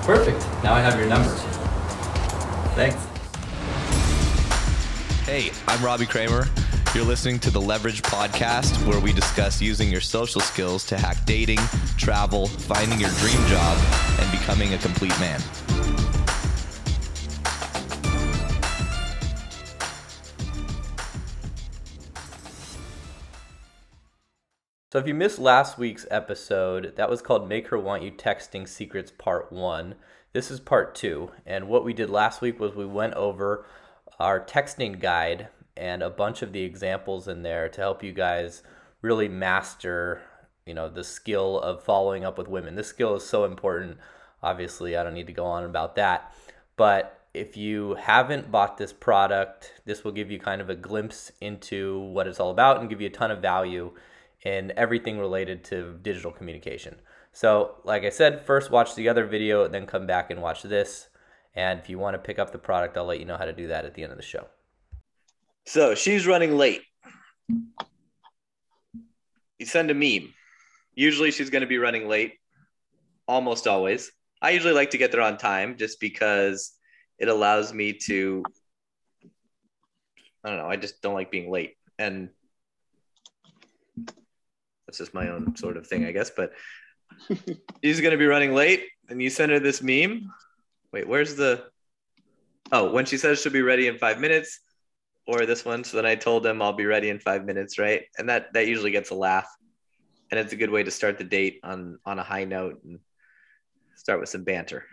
Perfect. Now I have your number. Thanks. Hey, I'm Robbie Kramer. You're listening to the Leverage Podcast, where we discuss using your social skills to hack dating, travel, finding your dream job, and becoming a complete man. So if you missed last week's episode, that was called Make Her Want You Texting Secrets Part 1. This is Part 2. And what we did last week was we went over our texting guide and a bunch of the examples in there to help you guys really master, the skill of following up with women. This skill is so important. Obviously, I don't need to go on about that. But if you haven't bought this product, this will give you kind of a glimpse into what it's all about and give you a ton of value in everything related to digital communication. So like I said, first watch the other video, then come back and watch this. And if you want to pick up the product, I'll let you know how to do that at the end of the show. So she's running late. You send a meme. Usually she's going to be running late. Almost always. I usually like to get there on time just because it allows me to, I just don't like being late. And that's just my own sort of thing, I guess. But she's going to be running late, and you send her this meme. Wait, where's when she says she'll be ready in 5 minutes, or this one. So then I told them I'll be ready in 5 minutes, right? And that usually gets a laugh. And it's a good way to start the date on a high note and start with some banter.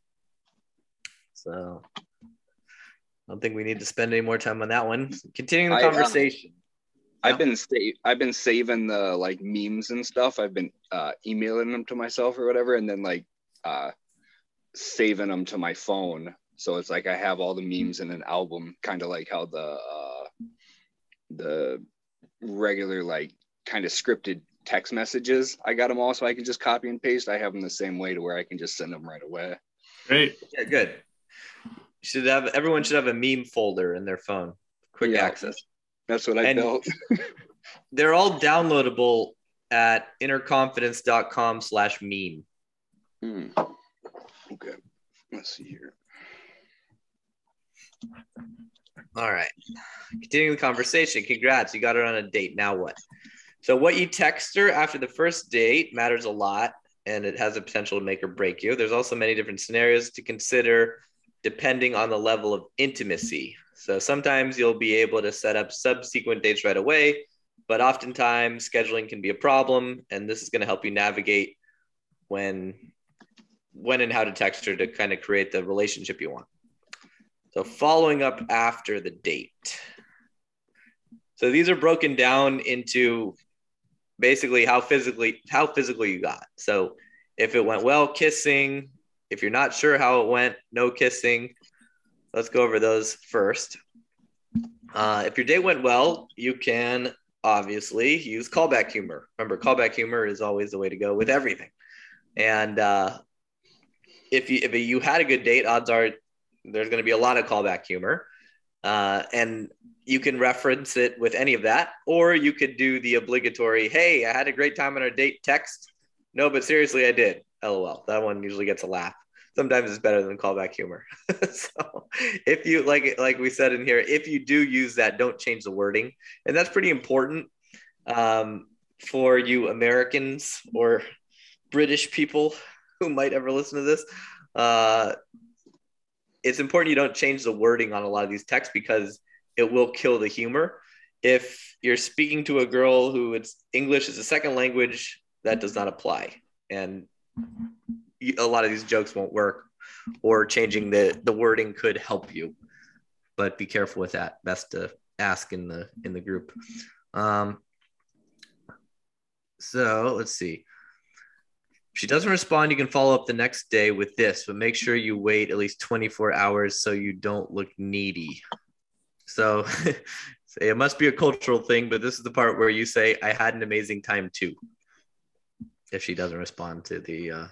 So I don't think we need to spend any more time on that one. Continuing the conversation. I've been saving the memes and stuff. I've been emailing them to myself or whatever, and then saving them to my phone. So it's I have all the memes in an album, kind of like how the regular kind of scripted text messages. I got them all, so I can just copy and paste. I have them the same way to where I can just send them right away. Great. Yeah, good. Everyone should have a meme folder in their phone. Quick access. That's what I built. They're all downloadable at innerconfidence.com/meme. Okay. Let's see here. All right. Continuing the conversation. Congrats. You got her on a date. Now what? So what you text her after the first date matters a lot, and it has the potential to make or break you. There's also many different scenarios to consider depending on the level of intimacy. So sometimes you'll be able to set up subsequent dates right away, but oftentimes scheduling can be a problem, and this is going to help you navigate when and how to text her to kind of create the relationship you want. So following up after the date. So these are broken down into basically how physically you got. So if it went well, kissing. If you're not sure how it went, no kissing. Let's go over those first. If your date went well, you can obviously use callback humor. Remember, callback humor is always the way to go with everything. And if you had a good date, odds are there's going to be a lot of callback humor. And you can reference it with any of that, or you could do the obligatory, hey, I had a great time on our date text. No, but seriously, I did. LOL. That one usually gets a laugh. Sometimes it's better than callback humor. So if you like we said in here, if you do use that, don't change the wording. And that's pretty important for you Americans or British people who might ever listen to this. It's important you don't change the wording on a lot of these texts because it will kill the humor. If you're speaking to a girl who English is a second language, that does not apply. And a lot of these jokes won't work, or changing the wording could help you, but be careful with that. Best to ask in the group. So let's see. If she doesn't respond, you can follow up the next day with this, but make sure you wait at least 24 hours so you don't look needy. So it must be a cultural thing, but this is the part where you say, I had an amazing time too. If she doesn't respond to the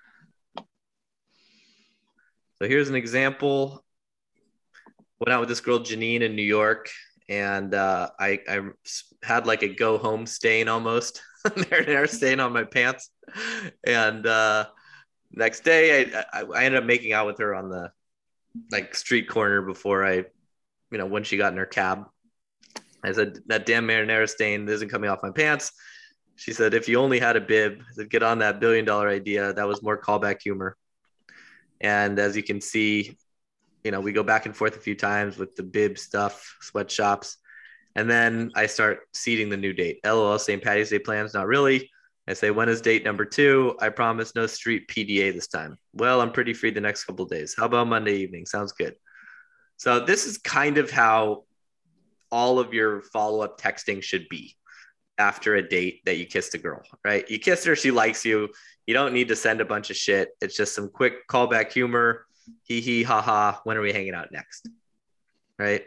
So here's an example. Went out with this girl, Janine, in New York, and I had like a go home stain almost. Marinara stain on my pants. And Next day, I ended up making out with her on the like street corner before when she got in her cab. I said, that damn marinara stain isn't coming off my pants. She said, if you only had a bib, I said, get on that $1 billion idea. That was more callback humor. And as you can see, we go back and forth a few times with the bib stuff, sweatshops. And then I start seeding the new date. LOL, St. Patty's Day plans? Not really. I say, when is date number 2? I promise no street PDA this time. Well, I'm pretty free the next couple of days. How about Monday evening? Sounds good. So this is kind of how all of your follow-up texting should be after a date that you kissed a girl, right? You kissed her, she likes you. You don't need to send a bunch of shit. It's just some quick callback humor. Hee hee, ha ha. When are we hanging out next? Right?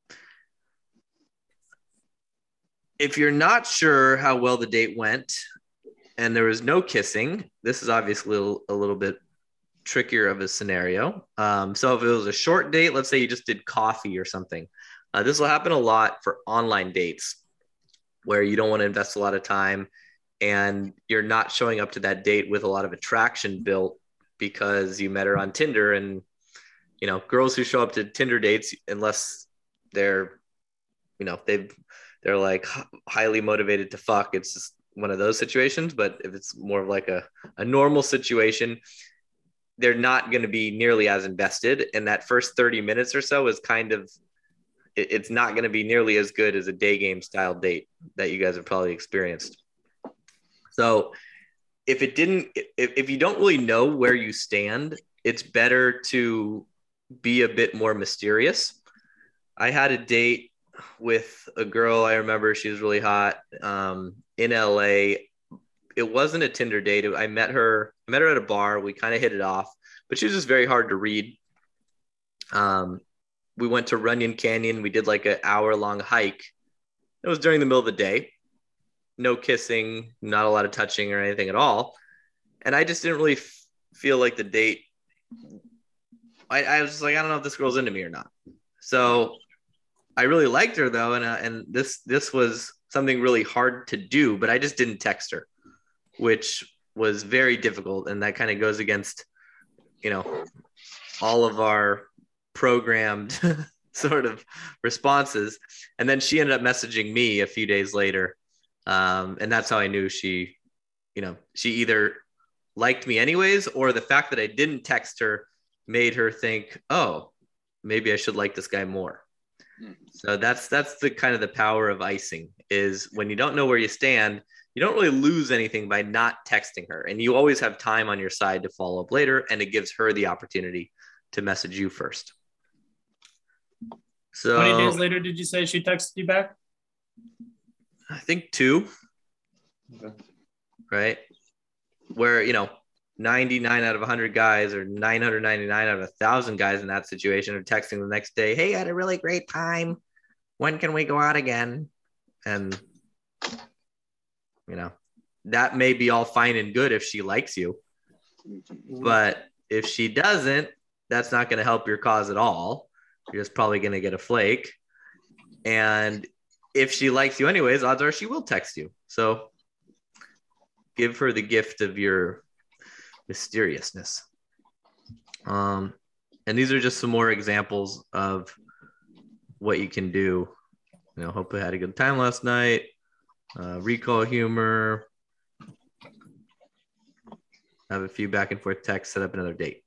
If you're not sure how well the date went and there was no kissing, this is obviously a little bit trickier of a scenario. So if it was a short date, let's say you just did coffee or something. This will happen a lot for online dates where you don't want to invest a lot of time and you're not showing up to that date with a lot of attraction built because you met her on Tinder. And, girls who show up to Tinder dates, unless they're, they're like highly motivated to fuck, it's just one of those situations. But if it's more of like a normal situation, they're not going to be nearly as invested. And that first 30 minutes or so is kind of, it's not going to be nearly as good as a day game style date that you guys have probably experienced. So if you don't really know where you stand, it's better to be a bit more mysterious. I had a date with a girl. I remember she was really hot in LA. It wasn't a Tinder date. I met her at a bar. We kind of hit it off, but she was just very hard to read. We went to Runyon Canyon. We did like an hour-long hike. It was during the middle of the day. No kissing, not a lot of touching or anything at all. And I just didn't really feel like the date. I was just like, I don't know if this girl's into me or not. So I really liked her though. And this was something really hard to do, but I just didn't text her, which was very difficult. And that kind of goes against, all of our programmed sort of responses. And then she ended up messaging me a few days later. And that's how I knew she either liked me anyways, or the fact that I didn't text her made her think, oh, maybe I should like this guy more. So that's the kind of the power of icing, is when you don't know where you stand, you don't really lose anything by not texting her. And you always have time on your side to follow up later, and it gives her the opportunity to message you first. So 20 days later, did you say she texted you back? I think 2. Okay. Right? Where, 99 out of 100 guys or 999 out of 1,000 guys in that situation are texting the next day, hey, I had a really great time. When can we go out again? And, that may be all fine and good if she likes you. But if she doesn't, that's not going to help your cause at all. You're just probably going to get a flake. And if she likes you anyways, odds are she will text you. So give her the gift of your mysteriousness. And these are just some more examples of what you can do. Hope I had a good time last night. Recall humor. Have a few back and forth texts, set up another date.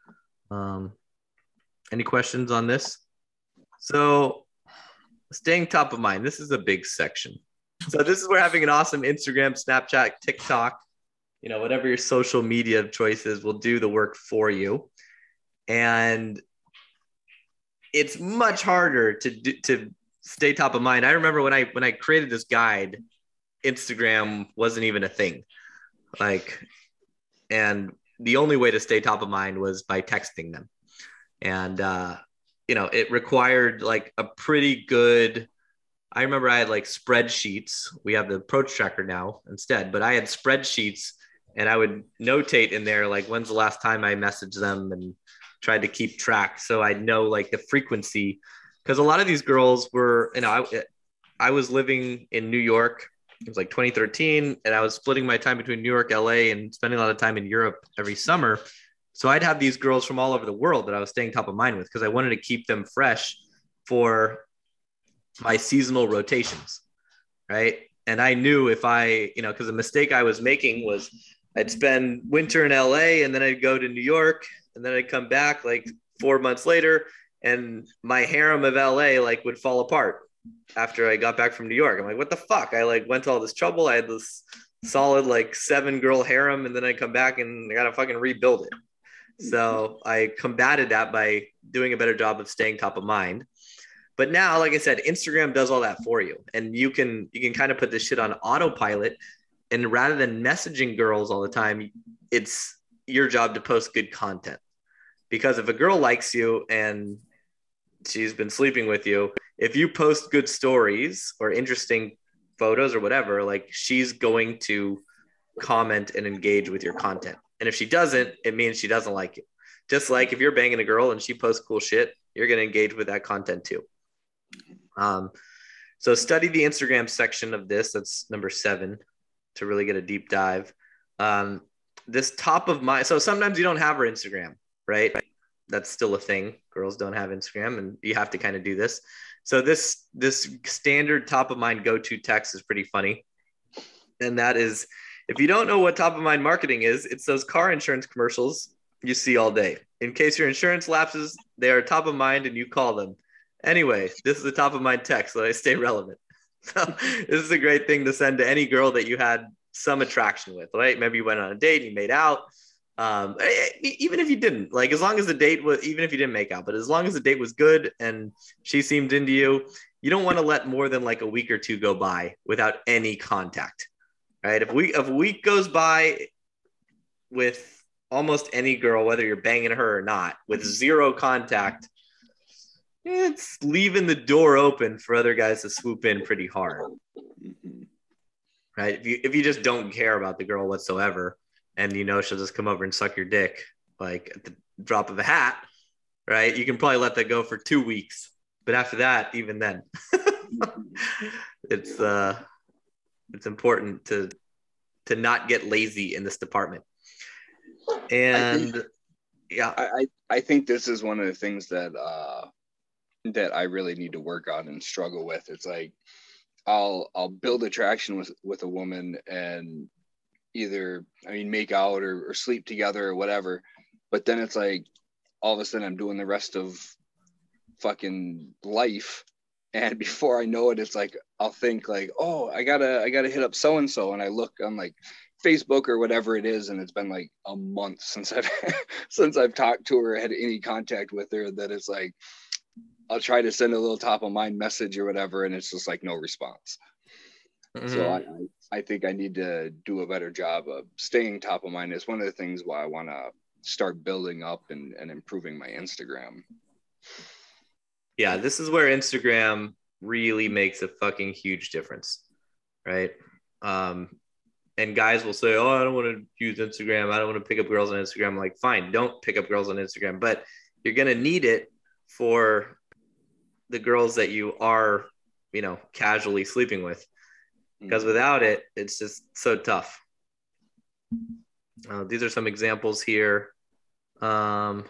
Any questions on this? So staying top of mind, this is a big section. So this is where having an awesome Instagram, Snapchat, TikTok, whatever your social media of choice is, will do the work for you. And it's much harder to stay top of mind. I remember when I created this guide, Instagram wasn't even a thing. And the only way to stay top of mind was by texting them. And, it required like a pretty good, I remember I had like spreadsheets. We have the approach tracker now instead, but I had spreadsheets and I would notate in there, like, when's the last time I messaged them, and tried to keep track. So I know like the frequency, because a lot of these girls were, I was living in New York it was like 2013, and I was splitting my time between New York, LA, and spending a lot of time in Europe every summer. So I'd have these girls from all over the world that I was staying top of mind with because I wanted to keep them fresh for my seasonal rotations, right? And I knew if I, because the mistake I was making was I'd spend winter in LA and then I'd go to New York and then I'd come back like 4 months later and my harem of LA like would fall apart after I got back from New York. I'm like, what the fuck? I like went to all this trouble. I had this solid like 7-girl harem and then I come back and I got to fucking rebuild it. So I combated that by doing a better job of staying top of mind. But now, like I said, Instagram does all that for you. And you can kind of put this shit on autopilot. And rather than messaging girls all the time, it's your job to post good content. Because if a girl likes you and she's been sleeping with you, if you post good stories or interesting photos or whatever, like she's going to comment and engage with your content. And if she doesn't, it means she doesn't like you. Just like if you're banging a girl and she posts cool shit, you're going to engage with that content too. So study the Instagram section of this. That's number 7 to really get a deep dive. This top of mind. So sometimes you don't have her Instagram, right? That's still a thing. Girls don't have Instagram and you have to kind of do this. So this standard top of mind go-to text is pretty funny. And that is, if you don't know what top of mind marketing is, it's those car insurance commercials you see all day. In case your insurance lapses, they are top of mind and you call them. Anyway, this is a top of mind text so I stay relevant. So this is a great thing to send to any girl that you had some attraction with, right? Maybe you went on a date and you made out. Even if you didn't, like as long as the date was, even if you didn't make out, but as long as the date was good and she seemed into you, you don't want to let more than like a week or 2 go by without any contact, right? If a week goes by with almost any girl, whether you're banging her or not, with 0 contact, it's leaving the door open for other guys to swoop in pretty hard, right? If you just don't care about the girl whatsoever, and she'll just come over and suck your dick like at the drop of a hat, right? You can probably let that go for 2 weeks, but after that, even then, it's important to not get lazy in this department. And I think this is one of the things that I really need to work on and struggle with. It's like I'll build attraction with a woman and either make out or sleep together or whatever, but then it's like all of a sudden I'm doing the rest of fucking life, and before I know it, it's like I'll think like, oh, I gotta hit up so and so, and I look on like Facebook or whatever it is, and it's been like a month since I've talked to her, had any contact with her, that it's like I'll try to send a little top of mind message or whatever, and it's just like no response. Mm-hmm. So I think I need to do a better job of staying top of mind. It's one of the things why I want to start building up and improving my Instagram. Yeah, this is where Instagram really makes a fucking huge difference, right? And guys will say, oh, I don't want to use Instagram. I don't want to pick up girls on Instagram. I'm like, fine, don't pick up girls on Instagram, but you're going to need it for the girls that you are, casually sleeping with. Because without it, it's just so tough. These are some examples here. So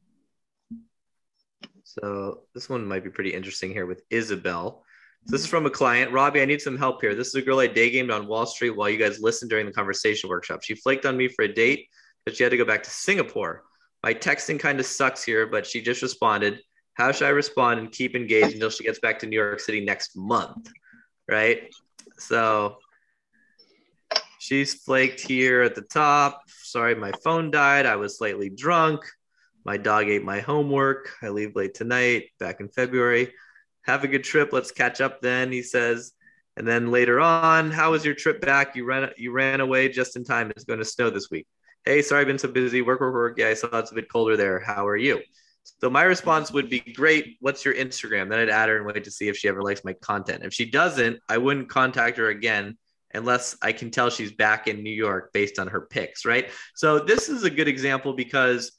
this one might be pretty interesting here with Isabel. So this is from a client. Robbie, I need some help here. This is a girl I day gamed on Wall Street while you guys listened during the conversation workshop. She flaked on me for a date, but she had to go back to Singapore. My texting kind of sucks here, but she just responded. How should I respond and keep engaged until she gets back to New York City next month? Right? So she's flaked here at the top. Sorry, my phone died. I was slightly drunk. My dog ate my homework. I leave late tonight, back in February. Have a good trip. Let's catch up then, he says. And then later on, how was your trip back? You ran away just in time. It's going to snow this week. Hey, sorry, I've been so busy. Work. Yeah, I saw it's a bit colder there. How are you? So my response would be, great. What's your Instagram? Then I'd add her and wait to see if she ever likes my content. If she doesn't, I wouldn't contact her again unless I can tell she's back in New York based on her pics, right? So this is a good example because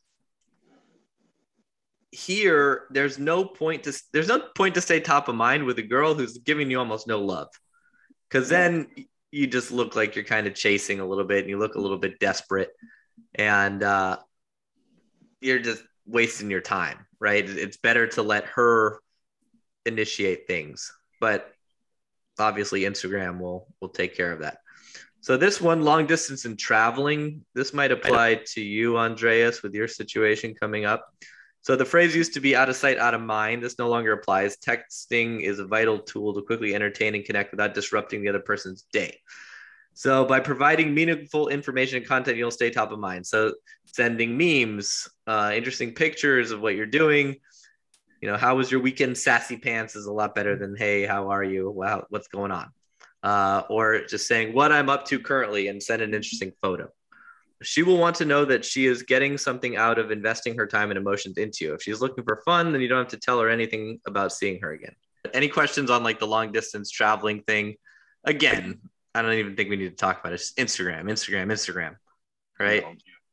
here there's no point to stay top of mind with a girl who's giving you almost no love. Because then you just look like you're kind of chasing a little bit and you look a little bit desperate, and you're just wasting your time, right? It's better to let her initiate things, but obviously Instagram will take care of that. So this one, long distance and traveling, this might apply to you, Andreas, with your situation coming up. So the phrase used to be out of sight, out of mind. This no longer applies. Texting is a vital tool to quickly entertain and connect without disrupting the other person's day. So by providing meaningful information and content, you'll stay top of mind. So sending memes, interesting pictures of what you're doing. You know, how was your weekend? Sassy pants is a lot better than, hey, how are you? Wow, what's going on? Or just saying what I'm up to currently and send an interesting photo. She will want to know that she is getting something out of investing her time and emotions into you. If she's looking for fun, then you don't have to tell her anything about seeing her again. Any questions on like the long distance traveling thing? Again, I don't even think we need to talk about it. It's just Instagram, right?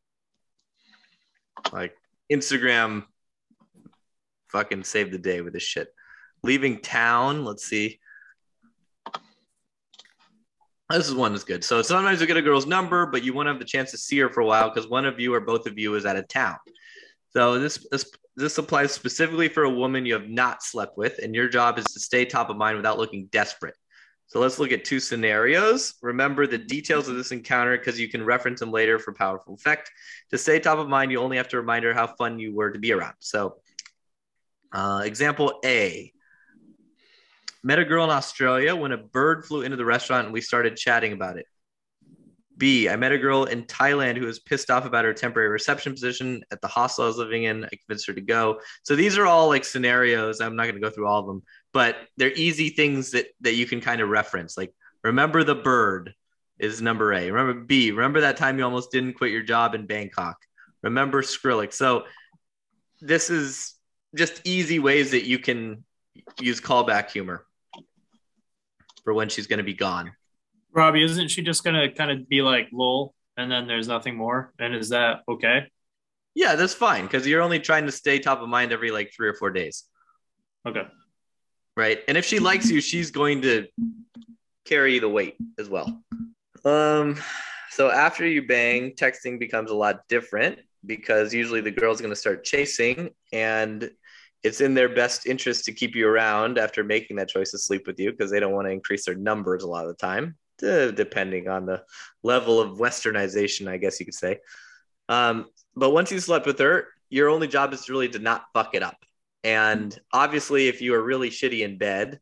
Like Instagram fucking saved the day with this shit. Leaving town, let's see. This is one that's good. So sometimes you get a girl's number, but you want to have the chance to see her for a while because one of you or both of you is out of town. So this applies specifically for a woman you have not slept with, and your job is to stay top of mind without looking desperate. So let's look at two scenarios. Remember the details of this encounter because you can reference them later for powerful effect. To stay top of mind, you only have to remind her how fun you were to be around. So example A. Met a girl in Australia when a bird flew into the restaurant and we started chatting about it. B, I met a girl in Thailand who was pissed off about her temporary reception position at the hostel I was living in. I convinced her to go. So these are all like scenarios. I'm not going to go through all of them, but they're easy things that you can kind of reference. Like, remember the bird is number A. Remember B, remember that time you almost didn't quit your job in Bangkok. Remember Skrillex. So this is just easy ways that you can use callback humor for when she's going to be gone. Robbie, isn't she just going to kind of be like, lol, and then there's nothing more? And is that okay? Yeah, that's fine because you're only trying to stay top of mind every like 3 or 4 days. Okay. Right. And if she likes you, she's going to carry the weight as well. So after you bang, texting becomes a lot different because usually the girl's going to start chasing, and it's in their best interest to keep you around after making that choice to sleep with you because they don't want to increase their numbers a lot of the time, depending on the level of westernization, I guess you could say. But once you slept with her, your only job is really to not fuck it up. And obviously, if you are really shitty in bed,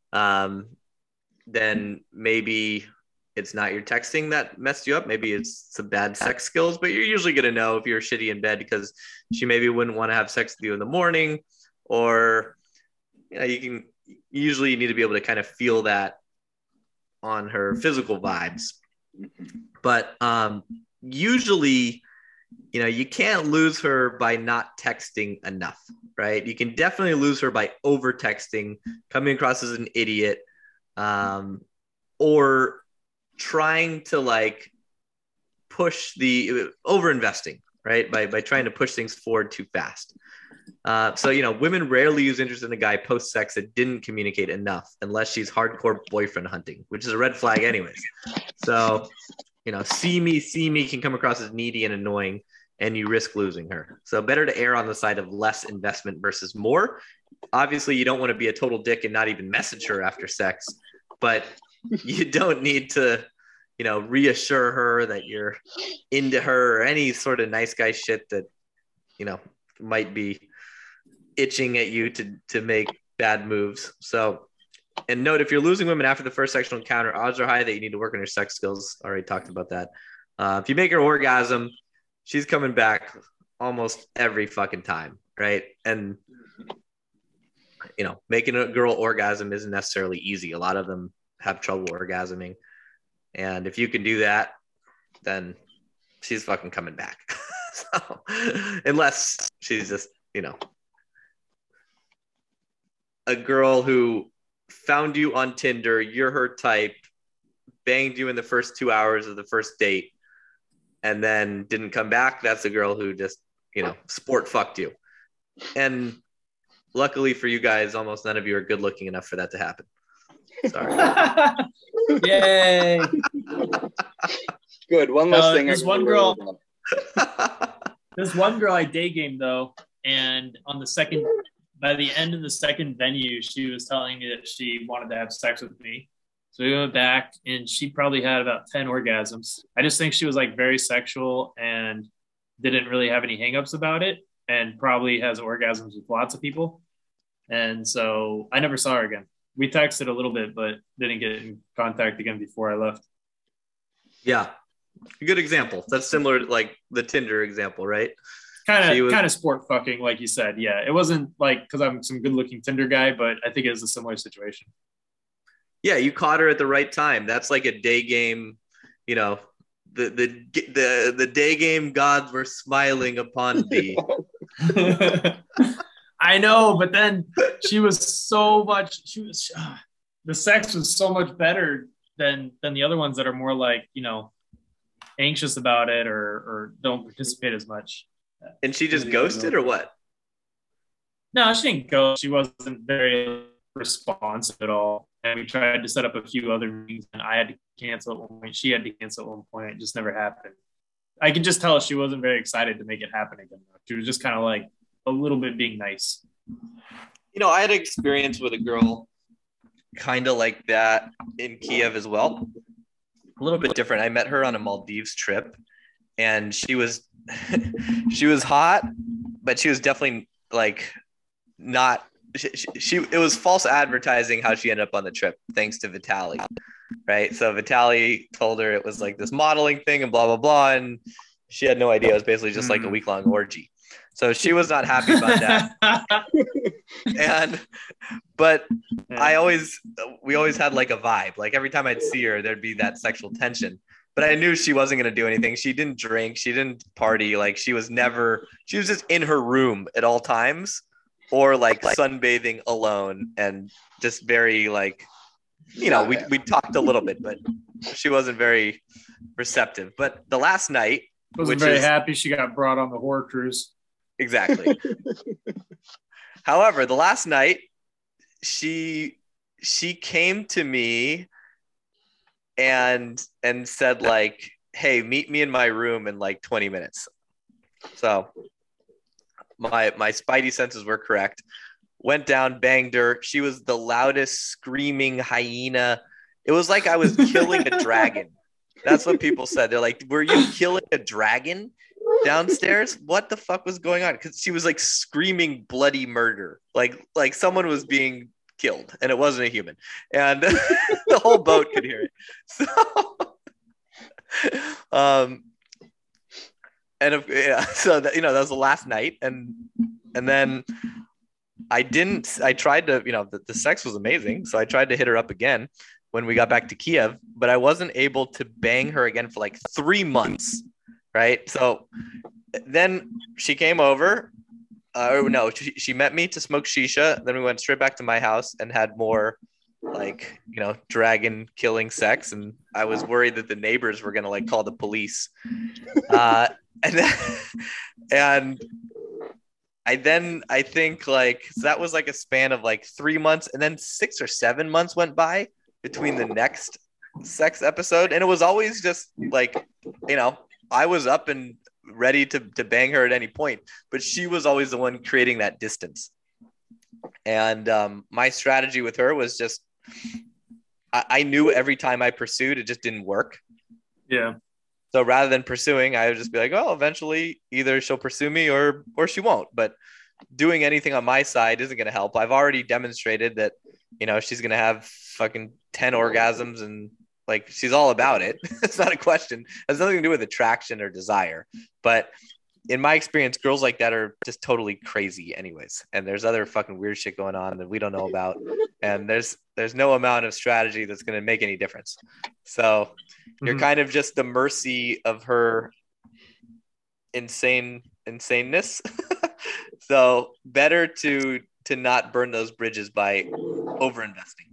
then maybe it's not your texting that messed you up. Maybe it's some bad sex skills, but you're usually going to know if you're shitty in bed because she maybe wouldn't want to have sex with you in the morning. Or, you know, you need to be able to kind of feel that on her physical vibes. But usually, you know, you can't lose her by not texting enough, right? You can definitely lose her by over texting, coming across as an idiot, or trying to like push the over investing, right? By trying to push things forward too fast. So, you know, women rarely use interest in a guy post-sex that didn't communicate enough unless she's hardcore boyfriend hunting, which is a red flag anyways. So, you know, see me can come across as needy and annoying, and you risk losing her. So better to err on the side of less investment versus more. Obviously, you don't want to be a total dick and not even message her after sex, but you don't need to, you know, reassure her that you're into her or any sort of nice guy shit that, you know, might be itching at you to make bad moves. So, and note, if you're losing women after the first sexual encounter, odds are high that you need to work on your sex skills. Already talked about that. If you make her orgasm, she's coming back almost every fucking time, right? And, you know, making a girl orgasm isn't necessarily easy. A lot of them have trouble orgasming. And if you can do that, then she's fucking coming back. So, unless she's just, you know, a girl who found you on Tinder, you're her type, banged you in the first 2 hours of the first date, and then didn't come back. That's a girl who just, you know, sport fucked you. And luckily for you guys, almost none of you are good looking enough for that to happen. Sorry. Yay. Good. One less thing. This one girl I day gamed though, and by the end of the second venue, she was telling me that she wanted to have sex with me. So we went back, and she probably had about 10 orgasms. I just think she was like very sexual and didn't really have any hangups about it, and probably has orgasms with lots of people. And so I never saw her again. We texted a little bit, but didn't get in contact again before I left. Yeah. A good example. That's similar to like the Tinder example, right? Kind of sport fucking, like you said. Yeah. It wasn't like because I'm some good looking Tinder guy, but I think it was a similar situation. Yeah, you caught her at the right time. That's like a day game, you know, the day game gods were smiling upon thee. I know, but then the sex was so much better than the other ones that are more like, you know, anxious about it or don't participate as much. And she just ghosted or what? No, she didn't ghost. She wasn't very responsive at all. And we tried to set up a few other meetings, and I had to cancel at one point. She had to cancel at one point. It just never happened. I could just tell she wasn't very excited to make it happen again. She was just kind of like a little bit being nice. You know, I had an experience with a girl kind of like that in Kiev as well. A little bit different. I met her on a Maldives trip, and she was she was hot, but she was definitely like not she it was false advertising how she ended up on the trip, thanks to Vitaly, right? So Vitaly told her it was like this modeling thing and blah blah blah, and she had no idea it was basically just like a week-long orgy. So she was not happy about that. But we always had like a vibe. Like every time I'd see her, there'd be that sexual tension. But I knew she wasn't going to do anything. She didn't drink. She didn't party. Like she was just in her room at all times, or like sunbathing alone, and just very like, you know, we talked a little bit, but she wasn't very receptive. But the last night, wasn't very happy she got brought on the horror cruise. Exactly. However, the last night, she came to me and said like, "Hey, meet me in my room in like 20 minutes." So my spidey senses were correct. Went down, banged her. She was the loudest screaming hyena. It was like I was killing a dragon. That's what people said. They're like, "Were you killing a dragon downstairs? What the fuck was going on?" Because she was like screaming bloody murder, like someone was being killed, and it wasn't a human, and the whole boat could hear it. So, so that, you know, that was the last night, and then I tried to, you know, the sex was amazing, so I tried to hit her up again when we got back to Kiev, but I wasn't able to bang her again for like 3 months. Right. So then she came over. She met me to smoke shisha. Then we went straight back to my house and had more like, you know, dragon killing sex. And I was worried that the neighbors were going to like call the police. And I think like, so that was like a span of like 3 months, and then 6 or 7 months went by between the next sex episode. And it was always just like, you know, I was up and ready to bang her at any point, but she was always the one creating that distance. And my strategy with her was just, I knew every time I pursued, it just didn't work. Yeah. So rather than pursuing, I would just be like, oh, eventually either she'll pursue me or she won't. But doing anything on my side isn't going to help. I've already demonstrated that, you know, she's going to have fucking 10 orgasms, and like, she's all about it. It's not a question. It has nothing to do with attraction or desire. But in my experience, girls like that are just totally crazy anyways. And there's other fucking weird shit going on that we don't know about. And there's no amount of strategy that's going to make any difference. So you're kind of just the mercy of her insaneness. So better to not burn those bridges by overinvesting.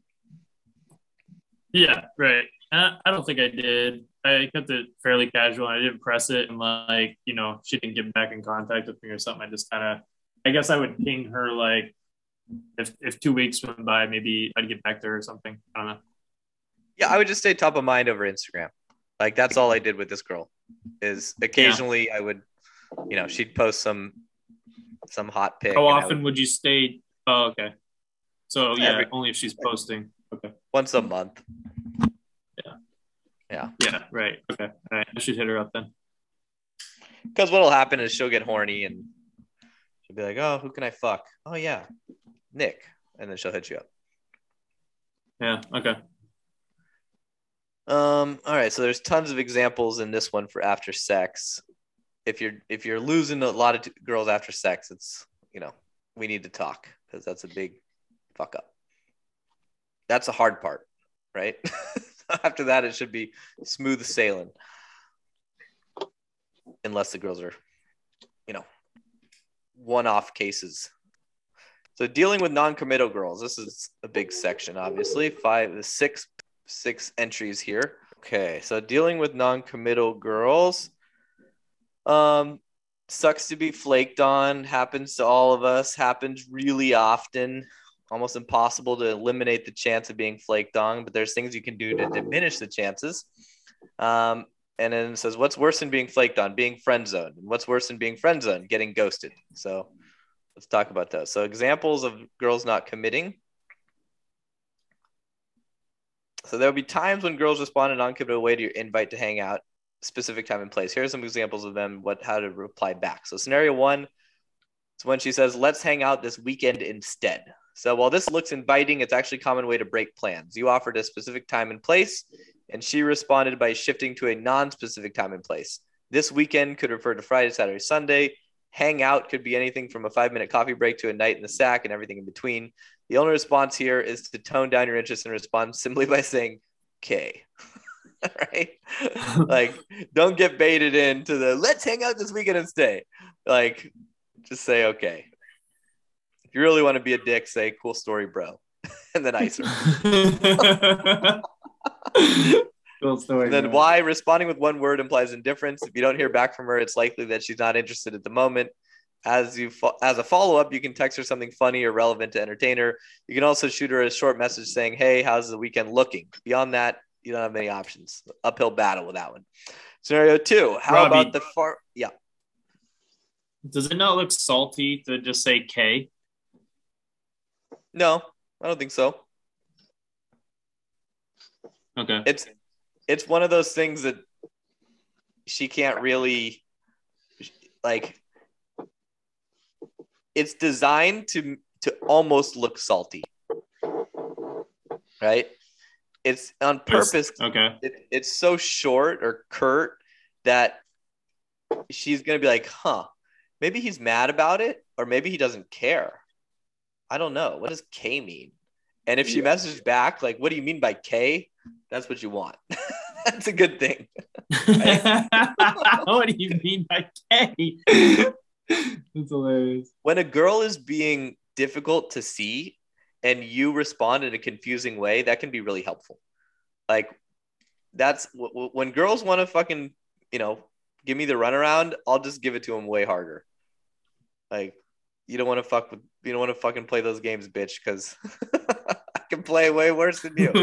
Yeah, right. I don't think I did. I kept it fairly casual. I didn't press it, and like, you know, she didn't get back in contact with me or something. I just kind of, I guess I would ping her like if 2 weeks went by, maybe I'd get back to her or something. I don't know. Yeah, I would just stay top of mind over Instagram. Like that's all I did with this girl. Is occasionally I would, she'd post some hot pic. How often would you stay? Oh, okay. So yeah, Every- only if she's posting. Okay. once a month. Yeah, right. Okay. All right. I should hit her up then. Because what'll happen is she'll get horny and she'll be like, "Oh, who can I fuck? Oh yeah, Nick," and then she'll hit you up. Yeah. Okay. All right. So there's tons of examples in this one for after sex. If you're losing a lot of girls after sex, it's we need to talk because that's a big fuck up. That's the hard part, right? After that, it should be smooth sailing, unless the girls are, one-off cases. So dealing with non-committal girls. This is a big section, obviously. Six entries here. Okay, so dealing with non-committal girls. Sucks to be flaked on. Happens to all of us. Happens really often. Almost impossible to eliminate the chance of being flaked on, but there's things you can do to diminish the chances. And then it says, what's worse than being flaked on? Being friend zoned. And what's worse than being friend zoned? Getting ghosted. So let's talk about those. So examples of girls not committing. So there'll be times when girls respond in a non-committal way to your invite to hang out, specific time and place. Here's some examples of them, how to reply back. So scenario one is when she says, let's hang out this weekend instead. So while this looks inviting, it's actually a common way to break plans. You offered a specific time and place, and she responded by shifting to a non-specific time and place. This weekend could refer to Friday, Saturday, Sunday. Hang out could be anything from a 5-minute coffee break to a night in the sack and everything in between. The only response here is to tone down your interest and respond simply by saying, okay. Right? Like, don't get baited into the let's hang out this weekend and stay. Like, just say, okay. If you really want to be a dick, say, cool story, bro. And then ice her. Cool story. And then bro. why responding with one word implies indifference. If you don't hear back from her, it's likely that she's not interested at the moment. As a follow-up, you can text her something funny or relevant to entertain her. You can also shoot her a short message saying, hey, how's the weekend looking? Beyond that, you don't have many options. Uphill battle with that one. Scenario two, how Robbie, about the far? Yeah. Does it not look salty to just say K? No, I don't think so. Okay. It's one of those things that she can't really like. It's designed to almost look salty, right? It's on purpose. Okay. It's so short or curt that she's gonna be like, huh, maybe he's mad about it, or maybe he doesn't care. I don't know. What does K mean? And if she messages back, like, what do you mean by K? That's what you want. That's a good thing. What do you mean by K? That's hilarious. When a girl is being difficult to see and you respond in a confusing way, that can be really helpful. Like, that's when girls want to fucking, give me the runaround, I'll just give it to them way harder. Like, you don't want to fucking play those games, bitch, because I can play way worse than you.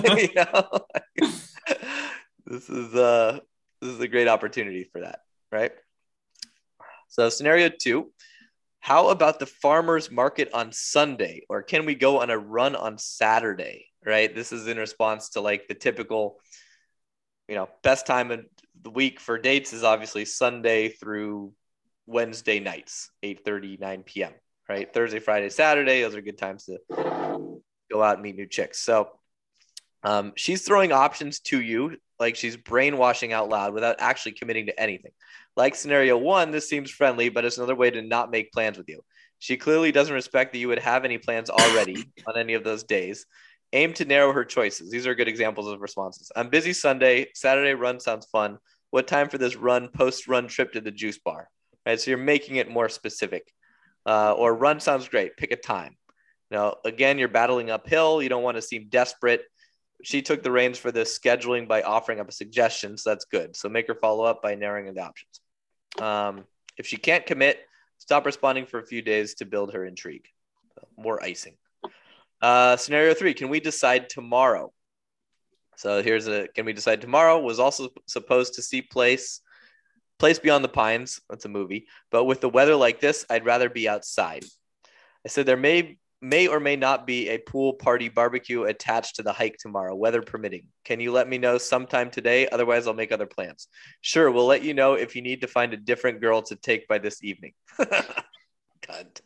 This is a great opportunity for that, right? So scenario two, how about the farmer's market on Sunday? Or can we go on a run on Saturday, right? This is in response to like the typical, best time of the week for dates is obviously Sunday through Wednesday nights, 8:30, 9 p.m., right? Thursday, Friday, Saturday, those are good times to go out and meet new chicks. So she's throwing options to you, like she's brainwashing out loud without actually committing to anything. Like scenario one, this seems friendly, but it's another way to not make plans with you. She clearly doesn't respect that you would have any plans already on any of those days. Aim to narrow her choices. These are good examples of responses. I'm busy Sunday. Saturday run sounds fun. What time for this post-run trip to the juice bar? Right, so you're making it more specific. Or run sounds great. Pick a time. Now, again, you're battling uphill. You don't want to seem desperate. She took the reins for this scheduling by offering up a suggestion, so that's good. So make her follow up by narrowing the options. If she can't commit, stop responding for a few days to build her intrigue. So more icing. Scenario three, can we decide tomorrow? So here's a Can We Decide Tomorrow was also supposed to see Place Beyond the Pines. That's a movie. But with the weather like this, I'd rather be outside. I said there may or may not be a pool party barbecue attached to the hike tomorrow, weather permitting. Can you let me know sometime today? Otherwise, I'll make other plans. Sure, we'll let you know if you need to find a different girl to take by this evening. God.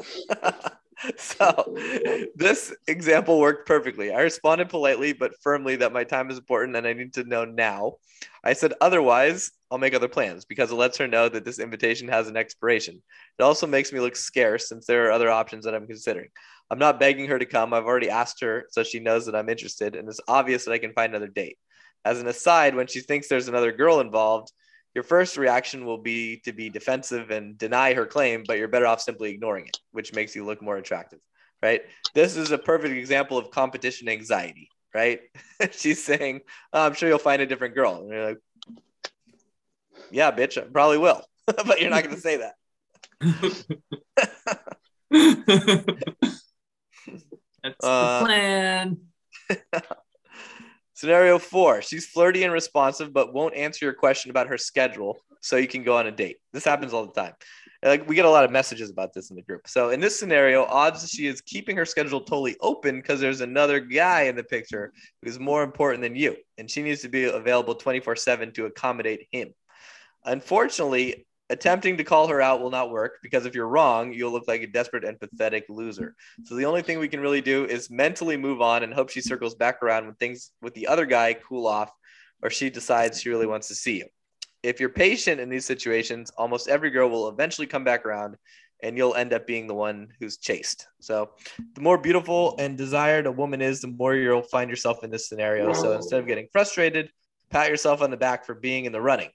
So this example worked perfectly. I responded politely but firmly that my time is important and I need to know now. I said otherwise, I'll make other plans because it lets her know that this invitation has an expiration. It also makes me look scarce since there are other options that I'm considering. I'm not begging her to come. I've already asked her so she knows that I'm interested, and it's obvious that I can find another date. As an aside, when she thinks there's another girl involved, your first reaction will be to be defensive and deny her claim, but you're better off simply ignoring it, which makes you look more attractive, right? This is a perfect example of competition anxiety, right? She's saying, oh, I'm sure you'll find a different girl. And you're like, yeah, bitch, I probably will. But you're not going to say that. That's the plan. Scenario 4, she's flirty and responsive, but won't answer your question about her schedule so you can go on a date. This happens all the time. Like, we get a lot of messages about this in the group. So in this scenario, odds she is keeping her schedule totally open because there's another guy in the picture who's more important than you, and she needs to be available 24/7 to accommodate him. Unfortunately, attempting to call her out will not work because if you're wrong, you'll look like a desperate and pathetic loser. So the only thing we can really do is mentally move on and hope she circles back around when things with the other guy cool off or she decides she really wants to see you. If you're patient in these situations, almost every girl will eventually come back around and you'll end up being the one who's chased. So the more beautiful and desired a woman is, the more you'll find yourself in this scenario. So instead of getting frustrated, pat yourself on the back for being in the running.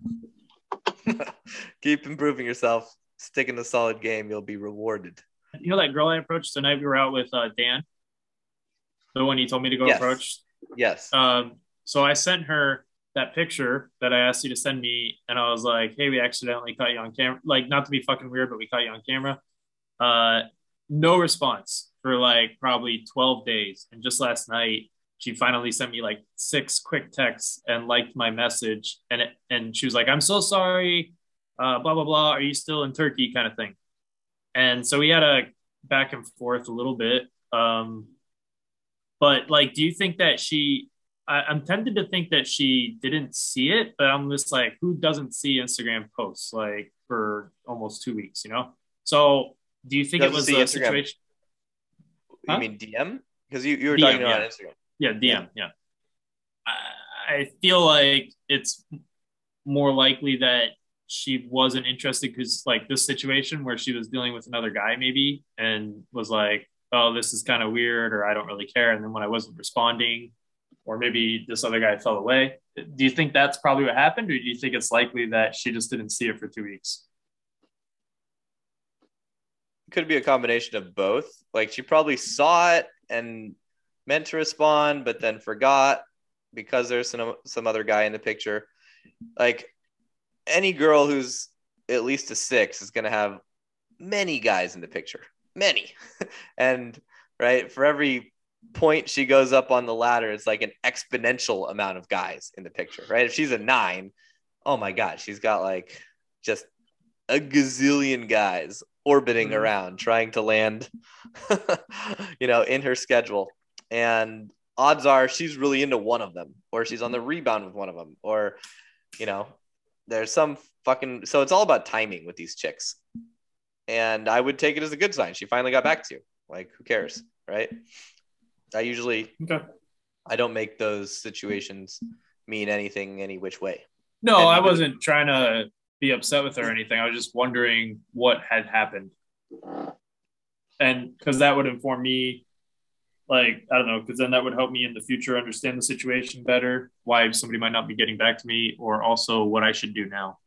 Keep improving yourself. Stick in the solid game. You'll be rewarded. You know that girl I approached the night we were out with Dan? The one you told me to go approach? Yes. So I sent her that picture that I asked you to send me, and I was like, hey, we accidentally caught you on camera. Like, not to be fucking weird, but we caught you on camera. No response for like probably 12 days. And just last night, she finally sent me like 6 quick texts and liked my message. And she was like, I'm so sorry, blah, blah, blah. Are you still in Turkey kind of thing? And so we had a back and forth a little bit. But like, do you think that I'm tempted to think that she didn't see it, but I'm just like, who doesn't see Instagram posts like for almost 2 weeks, you know? So do you think it was a situation? You mean DM? Because you were talking about Instagram. Yeah, DM. Yeah. I feel like it's more likely that she wasn't interested because, like, this situation where she was dealing with another guy, maybe, and was like, "Oh, this is kind of weird," or "I don't really care." And then when I wasn't responding, or maybe this other guy fell away. Do you think that's probably what happened, or do you think it's likely that she just didn't see it for 2 weeks? Could be a combination of both. Like, she probably saw it and meant to respond, but then forgot because there's some other guy in the picture. Like, any girl who's at least a 6 is going to have many guys in the picture. Many. And, right, for every point she goes up on the ladder, it's like an exponential amount of guys in the picture, right? If she's a 9, oh my God, she's got like just a gazillion guys orbiting around trying to land, in her schedule. And odds are she's really into one of them, or she's on the rebound with one of them, or, there's some fucking, so it's all about timing with these chicks. And I would take it as a good sign. She finally got back to you. Like, who cares? Right. I don't make those situations mean anything any which way. No, I wasn't trying to be upset with her or anything. I was just wondering what had happened. And because that would inform me, like, I don't know, because then that would help me in the future understand the situation better, why somebody might not be getting back to me, or also what I should do now.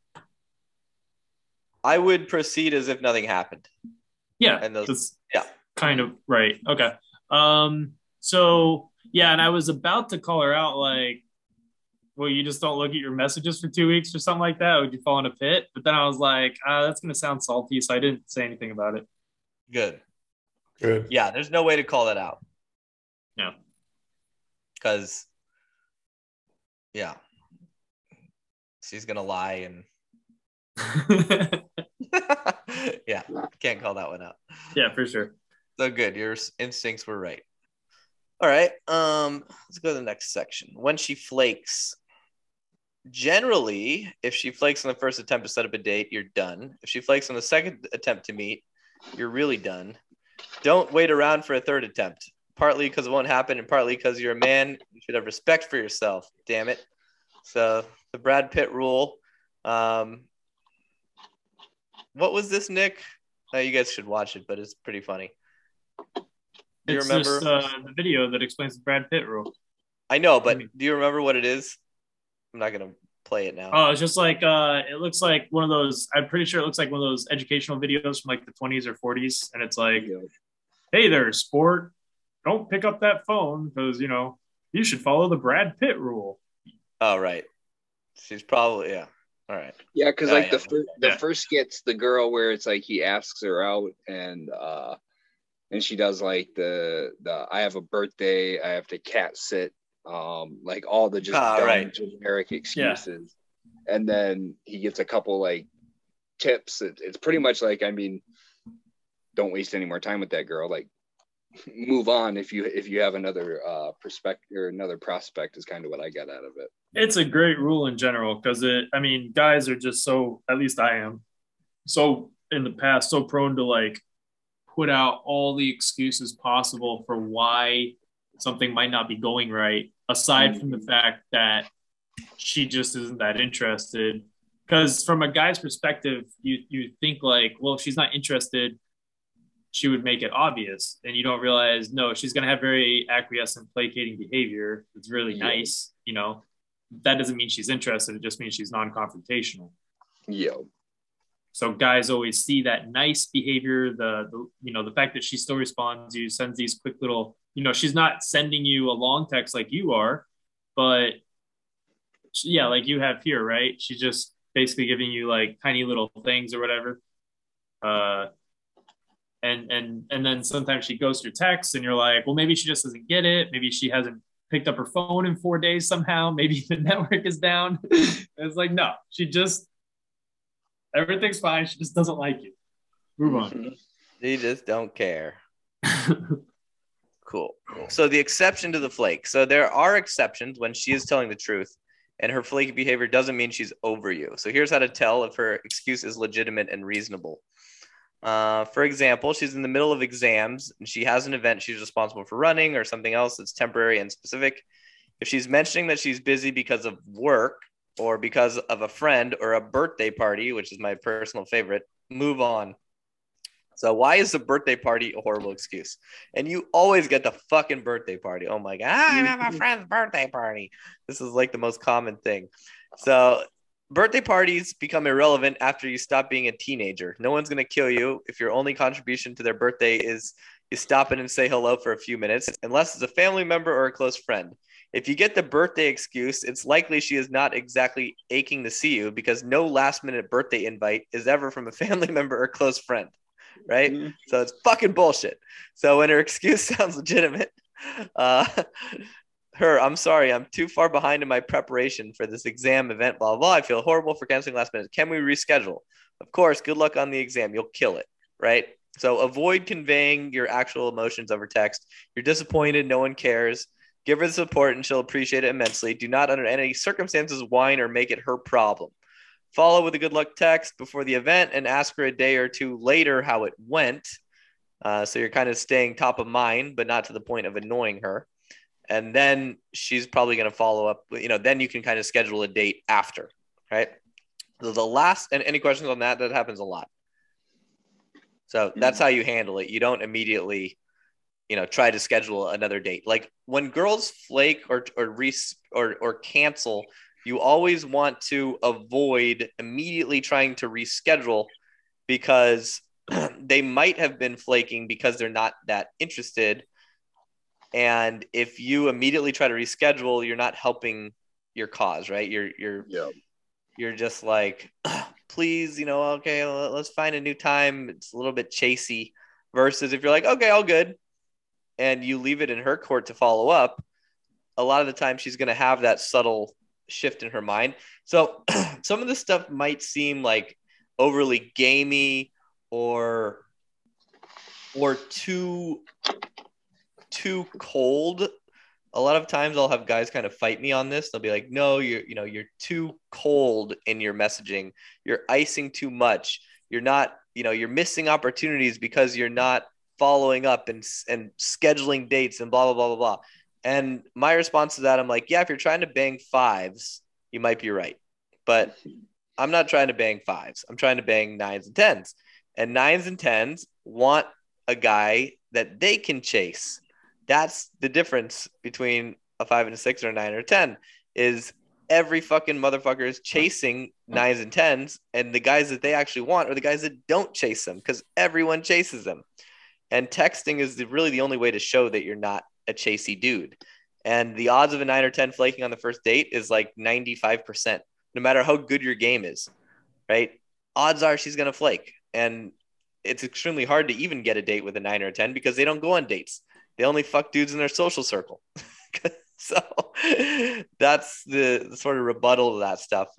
I would proceed as if nothing happened. Yeah. And that's kind of right. Okay. So yeah, and I was about to call her out, like, well, you just don't look at your messages for 2 weeks or something like that. Would you fall in a pit? But then I was like, that's going to sound salty. So I didn't say anything about it. Good. Good. Yeah. There's no way to call that out. No. Because Yeah. She's going to lie and yeah, can't call that one out. Yeah, for sure. So good. Your instincts were right. All right. Let's go to the next section. When she flakes. Generally, if she flakes on the first attempt to set up a date, you're done. If she flakes on the second attempt to meet, you're really done. Don't wait around for a third attempt. Partly because it won't happen, and partly because you're a man. You should have respect for yourself. Damn it. So the Brad Pitt rule. What was this, Nick? You guys should watch it, but it's pretty funny. Do you remember just, the video that explains the Brad Pitt rule? I know, but do you remember what it is? I'm not gonna play it now. Oh, it's just like it looks like one of those. I'm pretty sure it looks like one of those educational videos from like the 20s or 40s, and it's like, "Hey there, sport, don't pick up that phone because you should follow the Brad Pitt rule." Oh, right. She's probably All right. Yeah, because like the first skit's the girl where it's like he asks her out and she does like the I have a birthday, I have to cat sit, like all the just dumb, generic excuses. Yeah. And then he gets a couple like tips. It's pretty much like, I mean, don't waste any more time with that girl. Like, move on if you have another perspective or another prospect is kind of what I got out of it. It's a great rule in general because guys are just so, at least I am, so in the past, so prone to like put out all the excuses possible for why something might not be going right, aside from the fact that she just isn't that interested. Because from a guy's perspective, you think like, well, if she's not interested, she would make it obvious. And you don't realize, no, she's going to have very acquiescent, placating behavior. It's really nice. That doesn't mean she's interested. It just means she's non-confrontational. Yeah. So guys always see that nice behavior, the fact that she still responds to you, sends these quick little, she's not sending you a long text like you are, but like you have here, right? She's just basically giving you like tiny little things or whatever. And then sometimes she goes through text and you're like, well, maybe she just doesn't get it. Maybe she hasn't picked up her phone in 4 days somehow. Maybe the network is down. It's like, no, everything's fine. She just doesn't like you. Move on. She just don't care. Cool. So the exception to the flake. So there are exceptions when she is telling the truth and her flaky behavior doesn't mean she's over you. So here's how to tell if her excuse is legitimate and reasonable. For example, she's in the middle of exams and she has an event she's responsible for running or something else that's temporary and specific. If she's mentioning that she's busy because of work or because of a friend or a birthday party, which is my personal favorite, move on. So why is the birthday party a horrible excuse? And you always get the fucking birthday party. Oh my God, I'm at my friend's birthday party. This is like the most common thing. So birthday parties become irrelevant after you stop being a teenager. No one's going to kill you if your only contribution to their birthday is you stop in and say hello for a few minutes, unless it's a family member or a close friend. If you get the birthday excuse, it's likely she is not exactly aching to see you because no last-minute birthday invite is ever from a family member or close friend, right? Mm-hmm. So it's fucking bullshit. So when her excuse sounds legitimate, I'm sorry, I'm too far behind in my preparation for this exam event, blah, blah, blah. I feel horrible for canceling last minute. Can we reschedule? Of course, good luck on the exam. You'll kill it, right? So avoid conveying your actual emotions over text. You're disappointed. No one cares. Give her the support and she'll appreciate it immensely. Do not under any circumstances whine or make it her problem. Follow with a good luck text before the event and ask her a day or two later how it went. So you're kind of staying top of mind, but not to the point of annoying her. And then she's probably going to follow up, then you can kind of schedule a date after, right? So the last, and any questions on that? That happens a lot. So that's how you handle it. You don't immediately, try to schedule another date. Like when girls flake or cancel, you always want to avoid immediately trying to reschedule because they might have been flaking because they're not that interested. And if you immediately try to reschedule, you're not helping your cause, right? You're just like, please, okay, let's find a new time. It's a little bit chasey versus if you're like, okay, all good. And you leave it in her court to follow up. A lot of the time she's going to have that subtle shift in her mind. So some of the stuff might seem like overly gamey or too cold. A lot of times I'll have guys kind of fight me on this. They'll be like, no, you're too cold in your messaging. You're icing too much. You're not, you're missing opportunities because you're not following up and scheduling dates and blah, blah, blah, blah, blah. And my response to that, I'm like, yeah, if you're trying to bang fives, you might be right. But I'm not trying to bang fives. I'm trying to bang nines and tens. And nines and tens want a guy that they can chase. That's the difference between a 5 and a 6 or a 9 or a 10 is every fucking motherfucker is chasing 9s and 10s. And the guys that they actually want are the guys that don't chase them because everyone chases them. And texting is really the only way to show that you're not a chasey dude. And the odds of a 9 or 10 flaking on the first date is like 95%, no matter how good your game is, right? Odds are she's going to flake. And it's extremely hard to even get a date with a 9 or a 10 because they don't go on dates. They only fuck dudes in their social circle. So that's the sort of rebuttal to that stuff.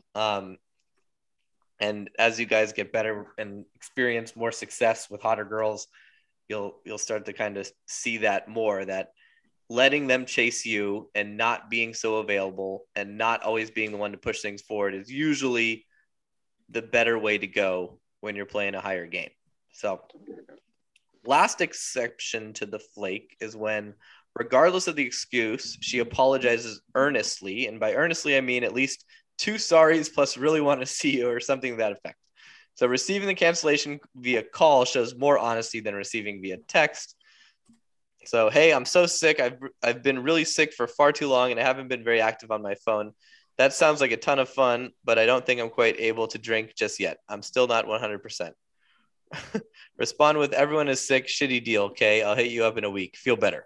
And as you guys get better and experience more success with hotter girls, you'll start to kind of see that more, that letting them chase you and not being so available and not always being the one to push things forward is usually the better way to go when you're playing a higher game. So last exception to the flake is when, regardless of the excuse, she apologizes earnestly. And by earnestly, I mean at least 2 sorries plus really want to see you or something to that effect. So receiving the cancellation via call shows more honesty than receiving via text. So, hey, I'm so sick. I've been really sick for far too long and I haven't been very active on my phone. That sounds like a ton of fun, but I don't think I'm quite able to drink just yet. I'm still not 100%. Respond with, everyone is sick, shitty deal. Okay, I'll hit you up in a week. Feel better.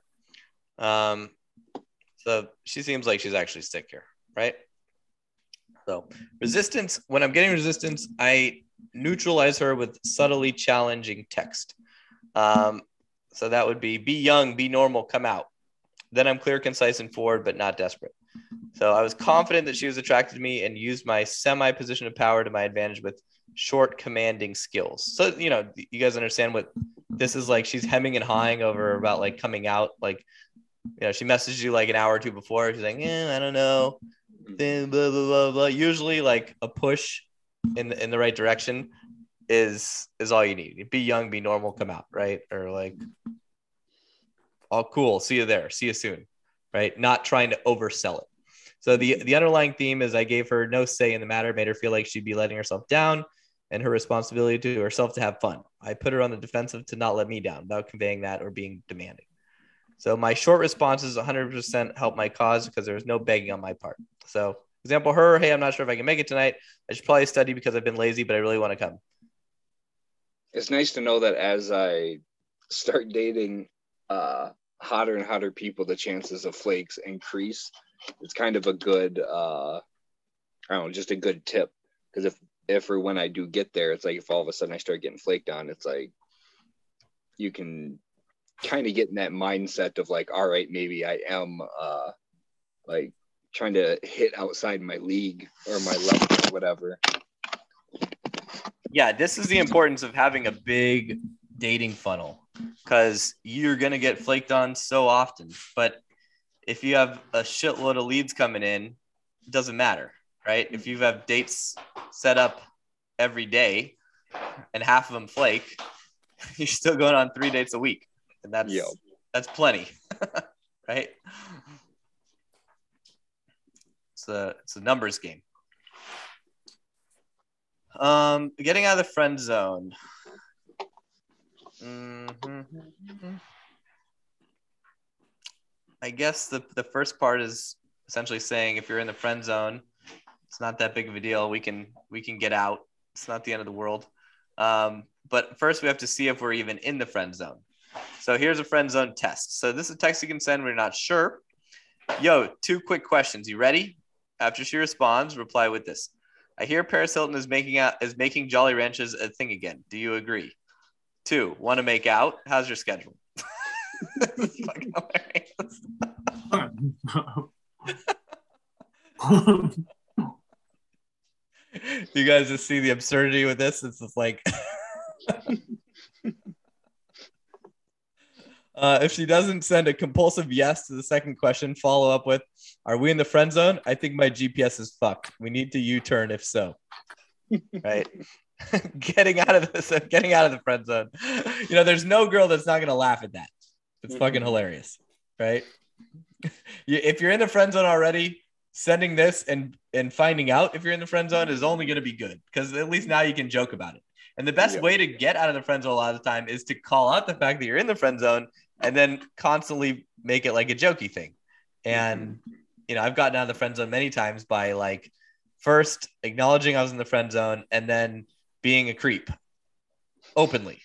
So she seems like she's actually sick here, right? So resistance, when I'm getting resistance, I neutralize her with subtly challenging text. So that would be young, be normal, come out. Then I'm clear, concise, and forward, but not desperate. So I was confident that she was attracted to me and used my semi-position of power to my advantage with short commanding skills. So, you guys understand what this is like. She's hemming and hawing over about like coming out. Like, she messaged you like an hour or two before. She's like, I don't know. Blah, blah, blah, blah. Usually like a push in the right direction is all you need. Be young, be normal, come out, right? Or like, oh, cool. See you there. See you soon. Right. Not trying to oversell it. So the underlying theme is I gave her no say in the matter, made her feel like she'd be letting herself down and her responsibility to herself to have fun. I put her on the defensive to not let me down without conveying that or being demanding. So my short responses 100% help my cause because there was no begging on my part. So example, her, hey, I'm not sure if I can make it tonight. I should probably study because I've been lazy, but I really want to come. It's nice to know that as I start dating hotter and hotter people, the chances of flakes increase. It's kind of a good, just a good tip. Because if or when I do get there, it's like if all of a sudden I start getting flaked on, it's like you can kind of get in that mindset of like, all right, maybe I am like trying to hit outside my league or my level or whatever. Yeah, this is the importance of having a big dating funnel because you're going to get flaked on so often. But if you have a shitload of leads coming in, it doesn't matter, right? If you have dates set up every day and half of them flake, you're still going on 3 dates a week. And that's plenty, right? It's a numbers game. Getting out of the friend zone. I guess the first part is essentially saying if you're in the friend zone, it's not that big of a deal. We can get out. It's not the end of the world. But first we have to see if we're even in the friend zone. So here's a friend zone test. So this is a text you can send when you're not sure. Yo, 2 quick questions. You ready? After she responds, reply with this. I hear Paris Hilton is making Jolly Ranchers a thing again. Do you agree? 2, want to make out? How's your schedule? You guys just see the absurdity with this? It's just like, if she doesn't send a compulsive yes to the second question, follow up with, "Are we in the friend zone? I think my GPS is fucked. We need to U-turn if so." Right? Getting out of the friend zone. You know, there's no girl that's not gonna laugh at that. It's fucking hilarious, right? If you're in the friend zone already, sending this and finding out if you're in the friend zone is only going to be good, because at least now you can joke about it. And the best way to get out of the friend zone a lot of the time is to call out the fact that you're in the friend zone and then constantly make it like a jokey thing. And, you know, I've gotten out of the friend zone many times by like first acknowledging I was in the friend zone and then being a creep openly.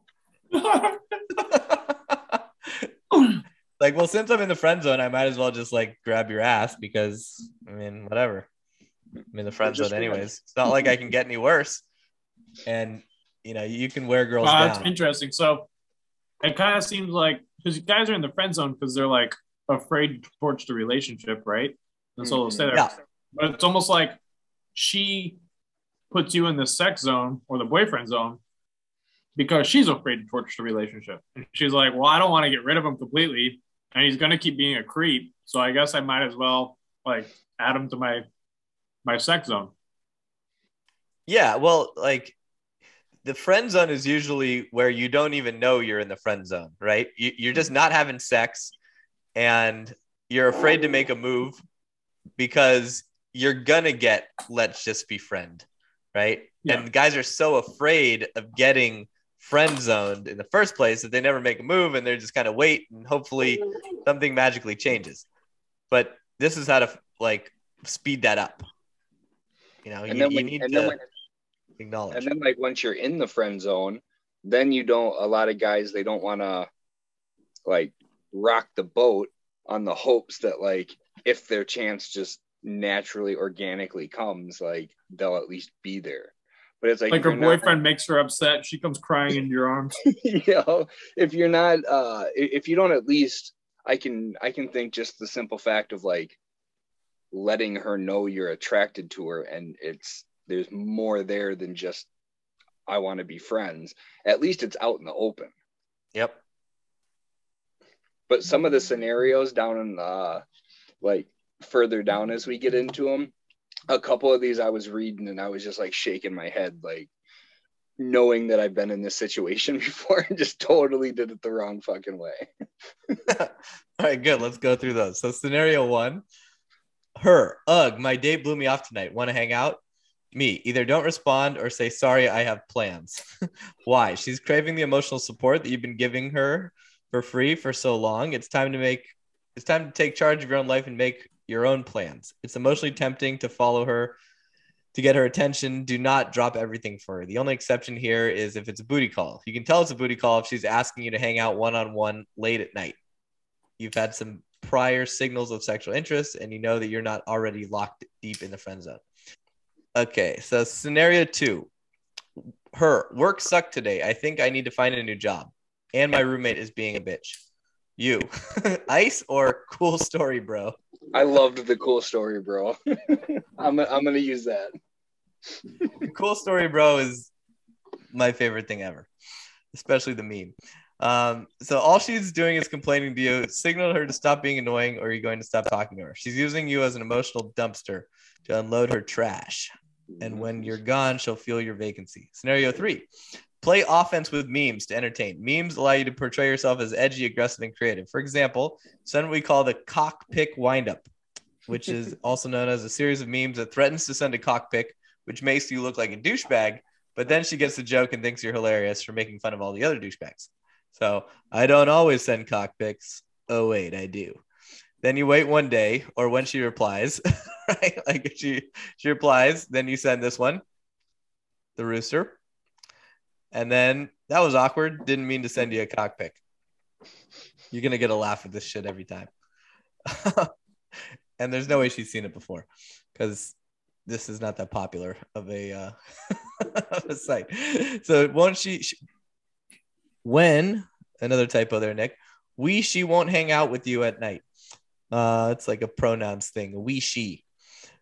Like, well, since I'm in the friend zone, I might as well just like grab your ass because, I mean, whatever. I'm in the friend zone anyways. It's not like I can get any worse. And, you know, you can wear girls down. That's interesting. So it kind of seems like, because you guys are in the friend zone because they're like afraid to torch the relationship, right? And so they'll stay there. Yeah. But it's almost like she puts you in the sex zone or the boyfriend zone because she's afraid to torch the relationship. And she's like, well, I don't want to get rid of him completely. And he's going to keep being a creep. So I guess I might as well like add him to my sex zone. Yeah. Well, like the friend zone is usually where you don't even know you're in the friend zone, right? You're just not having sex and you're afraid to make a move because you're going to get, let's just be friend, right? Yeah. And guys are so afraid of getting friend zoned in the first place that they never make a move and they're just kind of wait and hopefully something magically changes. But this is how to like speed that up. You know, you need to acknowledge. And then like once you're in the friend zone, then a lot of guys, they don't want to like rock the boat on the hopes that like if their chance just naturally organically comes, like they'll at least be there. But it's like her boyfriend makes her upset, she comes crying into your arms. You know, if you're not if you don't at least, I can think just the simple fact of like letting her know you're attracted to her and there's more there than just I want to be friends. At least it's out in the open. Yep. But some of the scenarios down in like further down as we get into them, a couple of these I was reading and I was just like shaking my head, like knowing that I've been in this situation before and just totally did it the wrong fucking way. All right, good. Let's go through those. So scenario 1, her, ugh, my date blew me off tonight. Want to hang out? Me, either don't respond or say, sorry, I have plans. Why? She's craving the emotional support that you've been giving her for free for so long. It's time to take charge of your own life and make your own plans. It's emotionally tempting to follow her to get her attention. Do not drop everything for her. The only exception here is if it's a booty call. You can tell it's a booty call if she's asking you to hang out one-on-one late at night. You've had some prior signals of sexual interest and you know that you're not already locked deep in the friend zone. Okay, so scenario 2. Her, work sucked today. I think I need to find a new job. And my roommate is being a bitch. You, ice or cool story, bro? I loved the cool story, bro. I'm gonna use that. Cool story, bro, is my favorite thing ever, especially the meme. So all she's doing is complaining to you. Signal her to stop being annoying, or you're going to stop talking to her. She's using you as an emotional dumpster to unload her trash, and when you're gone, she'll feel your vacancy. Scenario 3. Play offense with memes to entertain. Memes allow you to portray yourself as edgy, aggressive, and creative. For example, send what we call the cock pick windup, which is also known as a series of memes that threatens to send a cock pick, which makes you look like a douchebag, but then she gets the joke and thinks you're hilarious for making fun of all the other douchebags. So I don't always send cock pics. Oh, wait, I do. Then you wait one day, or when she replies, right? Like if she replies, then you send this one, the rooster. And then that was awkward. Didn't mean to send you a cock pic. You're going to get a laugh at this shit every time. And there's no way she's seen it before because this is not that popular of a, of a site. So won't when, another typo there, Nick, she won't hang out with you at night. It's like a pronouns thing. We, she.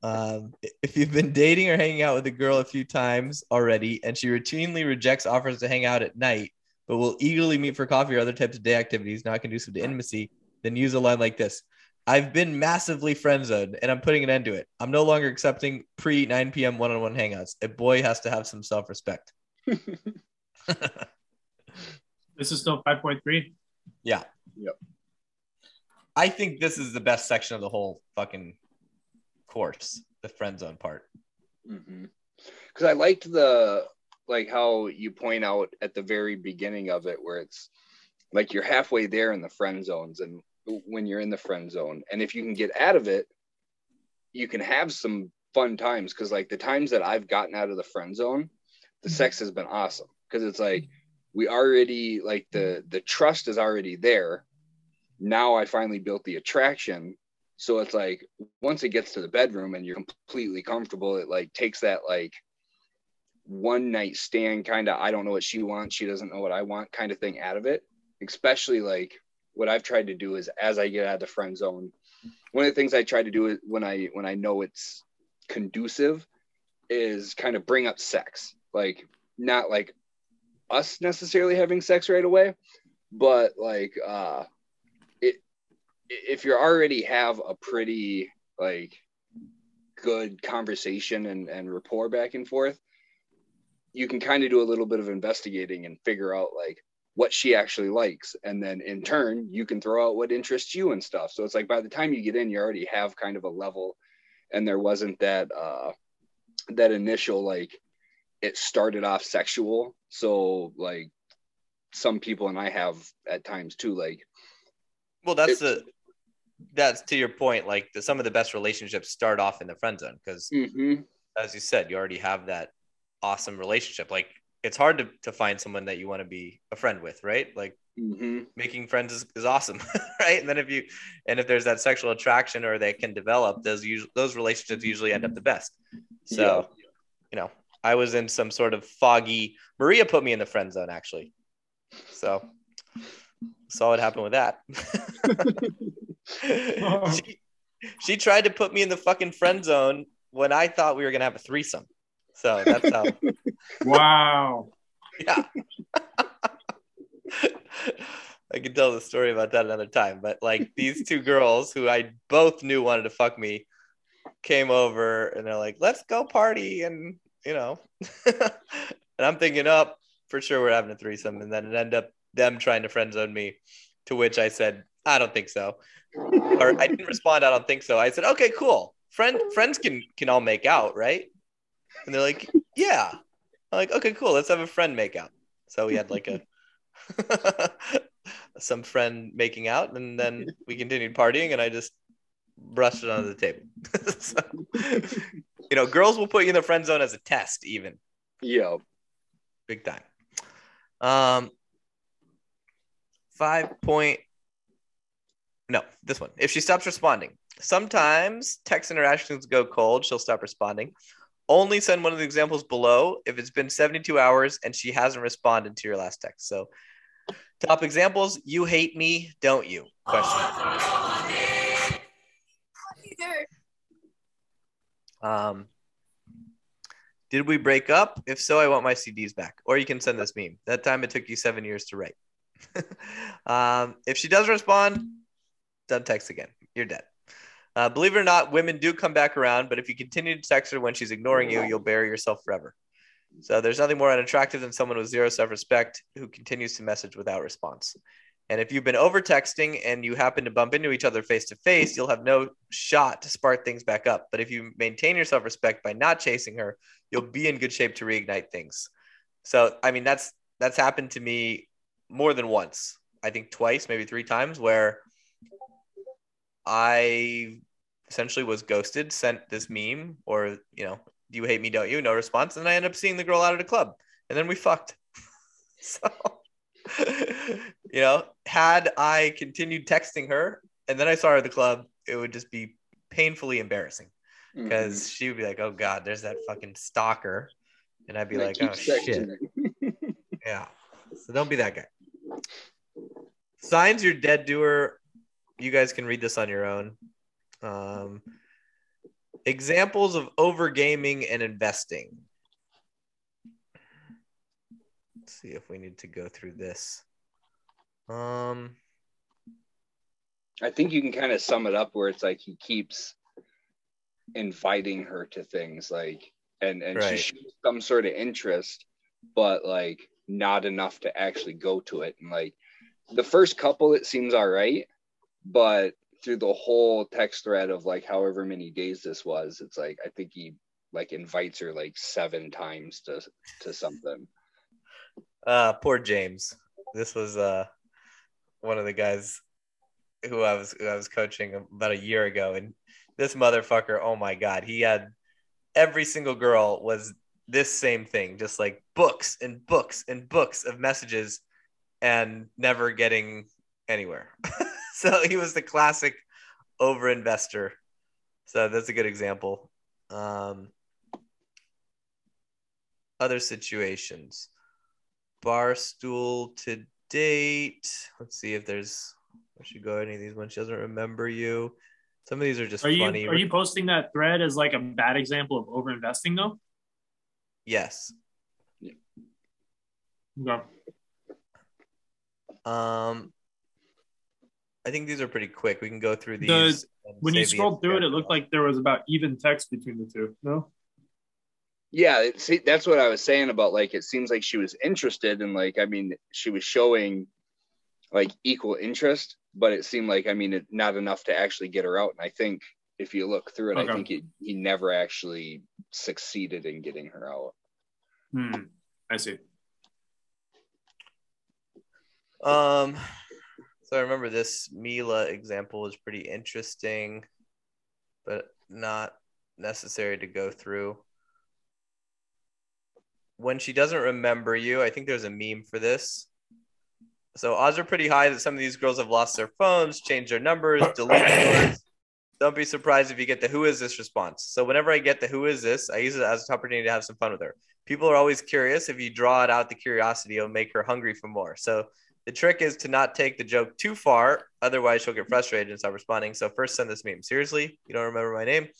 If you've been dating or hanging out with a girl a few times already and she routinely rejects offers to hang out at night, but will eagerly meet for coffee or other types of day activities not conducive to intimacy, then use a line like this. I've been massively friend zoned and I'm putting an end to it. I'm no longer accepting pre 9 p.m. one-on-one hangouts. A boy has to have some self-respect. This is still 5.3. Yeah. Yep. I think this is the best section of the whole fucking course, the friend zone part. Because I liked how you point out at the very beginning of it, where it's like you're halfway there in the friend zones, and when you're in the friend zone, and if you can get out of it, you can have some fun times. Because like the times that I've gotten out of the friend zone, the sex has been awesome, because it's like we already, like, the trust is already there. Now I finally built the attraction. So it's like, once it gets to the bedroom and you're completely comfortable, it like takes that like one night stand kind of, I don't know what she wants, she doesn't know what I want kind of thing out of it. Especially like what I've tried to do is, as I get out of the friend zone, one of the things I try to do is when I know it's conducive is kind of bring up sex. Like, not like us necessarily having sex right away, but like if you already have a pretty like good conversation and rapport back and forth, you can kind of do a little bit of investigating and figure out like what she actually likes, and then in turn you can throw out what interests you and stuff. So it's like by the time you get in, you already have kind of a level, and there wasn't that that initial like it started off sexual. So like some people, and I have at times too, like, well, that's to your point, like some of the best relationships start off in the friend zone because as you said, you already have that awesome relationship. Like, it's hard to find someone that you want to be a friend with, right? Like making friends is awesome. Right. And then if there's that sexual attraction or they can develop, those relationships usually end up the best. So I was in some sort of foggy, Maria put me in the friend zone actually, so saw what happened with that. She tried to put me in the fucking friend zone when I thought we were gonna have a threesome. So that's how. Wow. Yeah. I can tell the story about that another time. But like these two girls who I both knew wanted to fuck me came over and they're like, let's go party. And, and I'm thinking, oh, for sure we're having a threesome. And then it ended up them trying to friend zone me, to which I said, I don't think so. Or I didn't respond, I don't think so. I said, okay, cool. Friends can all make out, right? And they're like, yeah. I'm like, okay, cool. Let's have a friend make out. So we had like some friend making out, and then we continued partying, and I just brushed it under the table. So, girls will put you in the friend zone as a test, even. Yeah. Big time. 5 point. No, this one. If she stops responding, sometimes text interactions go cold. She'll stop responding. Only send one of the examples below if it's been 72 hours and she hasn't responded to your last text. So, top examples: you hate me, don't you? Question. Did we break up? If so, I want my CDs back. Or you can send this meme. That time it took you 7 years to write. If she doesn't respond, don't text again. You're dead. Believe it or not, women do come back around, but if you continue to text her when she's ignoring you, you'll bury yourself forever. So there's nothing more unattractive than someone with zero self-respect who continues to message without response. And if you've been over texting and you happen to bump into each other face to face, you'll have no shot to spark things back up. But if you maintain your self-respect by not chasing her, you'll be in good shape to reignite things. So, I mean, that's happened to me more than once. I think twice, maybe 3 times, where I essentially was ghosted, sent this meme or, do you hate me, don't you? No response. And I ended up seeing the girl out at a club and then we fucked. So, had I continued texting her and then I saw her at the club, it would just be painfully embarrassing because she would be like, oh God, there's that fucking stalker. And I'd be like, oh shit. Yeah. So don't be that guy. Signs you're dead to her. You guys can read this on your own. Examples of overgaming and investing. Let's see if we need to go through this. I think you can kind of sum it up where it's like he keeps inviting her to things like, and Right. she shows some sort of interest, but like not enough to actually go to it. And like the first couple, it seems all right, but through the whole text thread of like however many days this was, it's like I think he like invites her like 7 times to something. Poor James. This was one of the guys who I was coaching about a year ago, and this motherfucker, oh my god, he had every single girl was this same thing, just like books and books and books of messages and never getting anywhere. So he was the classic over investor. So that's a good example. Other situations. Barstool to date. Let's see if there's. I should go any of these when she doesn't remember you. Some of these are just funny. Are you posting that thread as like a bad example of over investing though? Yes. No. I think these are pretty quick. We can go through these. When you scrolled through it, it looked like there was about even text between the two. No. Yeah, see, that's what I was saying about like it seems like she was interested and like I mean she was showing like equal interest, but it seemed like I mean not enough to actually get her out. And I think if you look through it, okay. I think he never actually succeeded in getting her out. I see. So I remember this Mila example was pretty interesting, but not necessary to go through. When she doesn't remember you, I think there's a meme for this. So odds are pretty high that some of these girls have lost their phones, changed their numbers, deleted yours. Don't be surprised if you get the "who is this" response. So whenever I get the "who is this," I use it as an opportunity to have some fun with her. People are always curious. If you draw it out, the curiosity will make her hungry for more. So the trick is to not take the joke too far. Otherwise, she'll get frustrated and stop responding. So first send this meme. Seriously? You don't remember my name?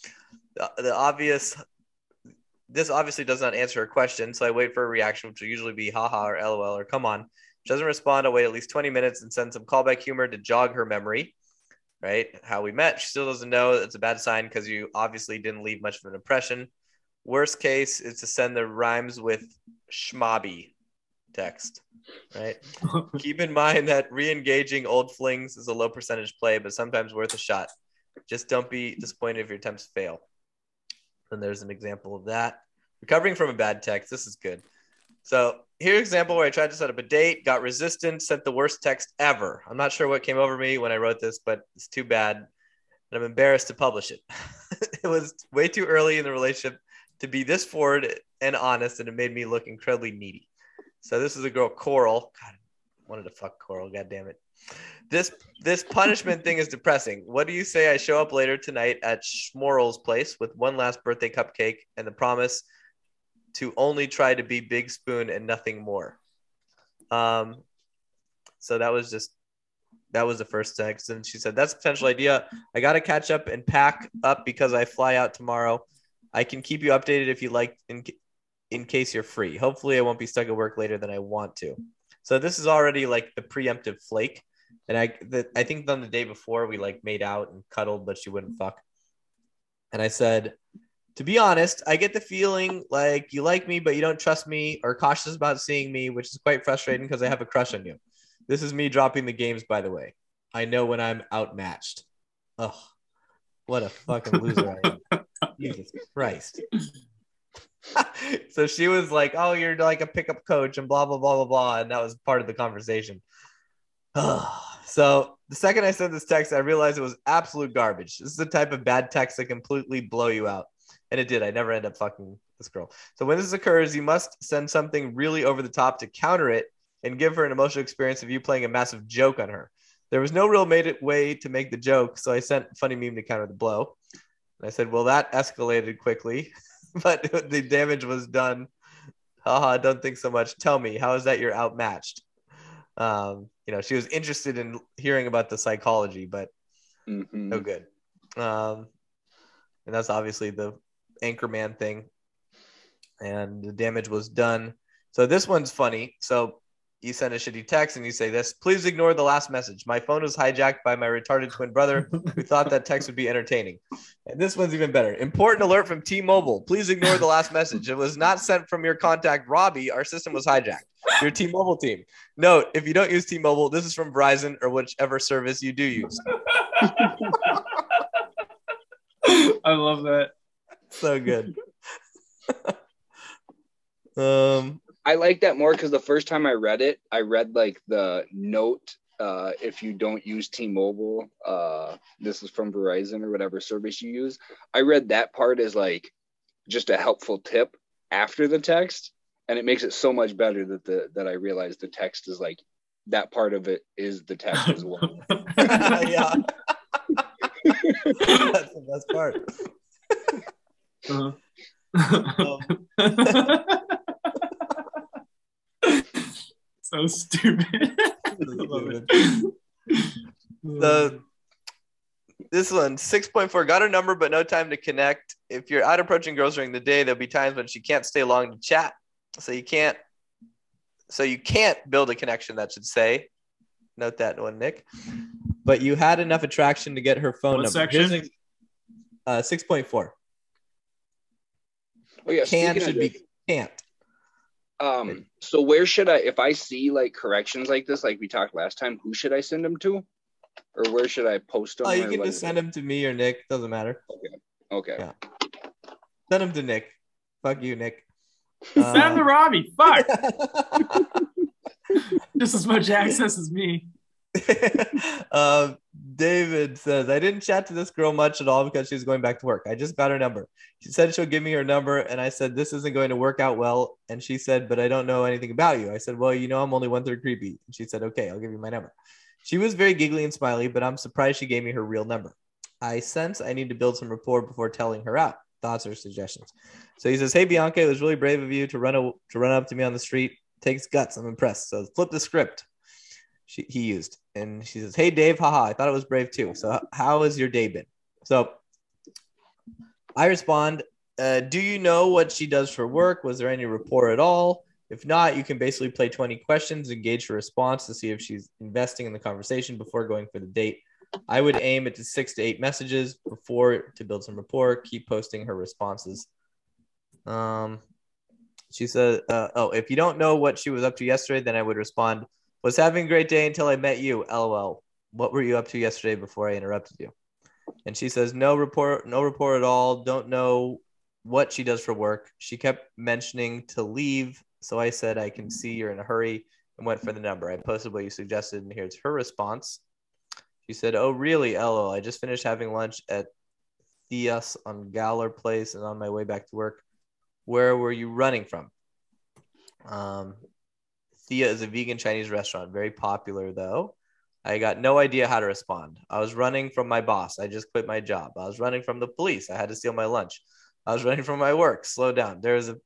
This obviously does not answer her question. So I wait for a reaction, which will usually be haha or LOL or come on. If she doesn't respond, I'll wait at least 20 minutes and send some callback humor to jog her memory, right? How we met. She still doesn't know. It's a bad sign because you obviously didn't leave much of an impression. Worst case is to send the rhymes with schmobby text, right? Keep in mind that re-engaging old flings is a low percentage play, but sometimes worth a shot. Just don't be disappointed if your attempts fail. And there's an example of that. Recovering from a bad text. This is good. So here's an example where I tried to set up a date, got resistant, sent the worst text ever. I'm not sure what came over me when I wrote this, but it's too bad. And I'm embarrassed to publish it. It was way too early in the relationship to be this forward and honest, and it made me look incredibly needy. So this is a girl, Coral. God, I wanted to fuck Coral. God damn it. This punishment thing is depressing. What do you say I show up later tonight at Schmorl's place with one last birthday cupcake and the promise to only try to be Big Spoon and nothing more? So that was the first text. And she said, that's a potential idea. I got to catch up and pack up because I fly out tomorrow. I can keep you updated if you like in case you're free. Hopefully I won't be stuck at work later than I want to. So this is already like the preemptive flake. And I think on the day before we like made out and cuddled, but she wouldn't fuck. And I said, to be honest, I get the feeling like you like me, but you don't trust me or cautious about seeing me, which is quite frustrating because I have a crush on you. This is me dropping the games, by the way. I know when I'm outmatched. Oh, what a fucking loser I am. Jesus Christ. So she was like, oh, you're like a pickup coach and blah, blah, blah, blah, blah. And that was part of the conversation. So the second I sent this text, I realized it was absolute garbage. This is the type of bad text that completely blow you out. And it did. I never end up fucking this girl. So when this occurs, you must send something really over the top to counter it and give her an emotional experience of you playing a massive joke on her. There was no real way to make the joke, so I sent a funny meme to counter the blow. And I said, well, that escalated quickly, but the damage was done. Haha, don't think so much. Tell me, how is that you're outmatched? She was interested in hearing about the psychology, but no good. and that's obviously the Anchorman thing. And the damage was done. So this one's funny. So you send a shitty text and you say this: please ignore the last message. My phone was hijacked by my retarded twin brother who thought that text would be entertaining. And this one's even better. Important alert from T-Mobile. Please ignore the last message. It was not sent from your contact, Robbie. Our system was hijacked. Your T-Mobile team. Note, if you don't use T-Mobile, this is from Verizon or whichever service you do use. I love that. So good. I like that more because the first time I read it, I read like the note. If you don't use T-Mobile, this is from Verizon or whatever service you use. I read that part as like just a helpful tip after the text, and it makes it so much better that I realized the text is like that part of it is the text as well. Yeah. That's the best part. So stupid. This one, 6.4, got her number but no time to connect. If you're out approaching girls during the day, there'll be times when she can't stay long to chat. So you can't build a connection, that should say. Note that one, Nick. But you had enough attraction to get her phone What number. section? 6.4. Oh yeah, Can speaking should of be this, can't. so where should I, if I see like corrections like this, like we talked last time, who should I send them to, or where should I post them? Oh, you or can what just is send it? them to me or Nick. Doesn't matter. Okay. Yeah. Send them to Nick. Fuck you, Nick. Send him to Robbie. Fuck. Just as much access as me. David says, I didn't chat to this girl much at all because she's going back to work. I just got her number. She said she'll give me her number, and I said, this isn't going to work out well. And she said, but I don't know anything about you. I said, well, you know, I'm only 1/3 creepy. And she said, okay, I'll give you my number. She was very giggly and smiley, but I'm surprised she gave me her real number. I sense I need to build some rapport before telling her out. Thoughts or suggestions? So he says, hey, Bianca, it was really brave of you to run up to me on the street. Takes guts. I'm impressed. So flip the script. He used. And she says, hey, Dave, haha, I thought it was brave too. So how has your day been? So I respond, do you know what she does for work? Was there any rapport at all? If not, you can basically play 20 questions and gauge her response to see if she's investing in the conversation before going for the date. I would aim at 6 to 8 messages before to build some rapport. Keep posting her responses. She said, if you don't know what she was up to yesterday, then I would respond, was having a great day until I met you. LOL. What were you up to yesterday before I interrupted you? And she says, no report at all. Don't know what she does for work. She kept mentioning to leave. So I said, I can see you're in a hurry, and went for the number. I posted what you suggested, and here's her response. She said, oh, really? LOL. I just finished having lunch at Thea's on Galler Place and on my way back to work. Where were you running from? Thea is a vegan Chinese restaurant, very popular though. I got no idea how to respond. I was running from my boss. I just quit my job. I was running from the police. I had to steal my lunch. I was running from my work. Slow down.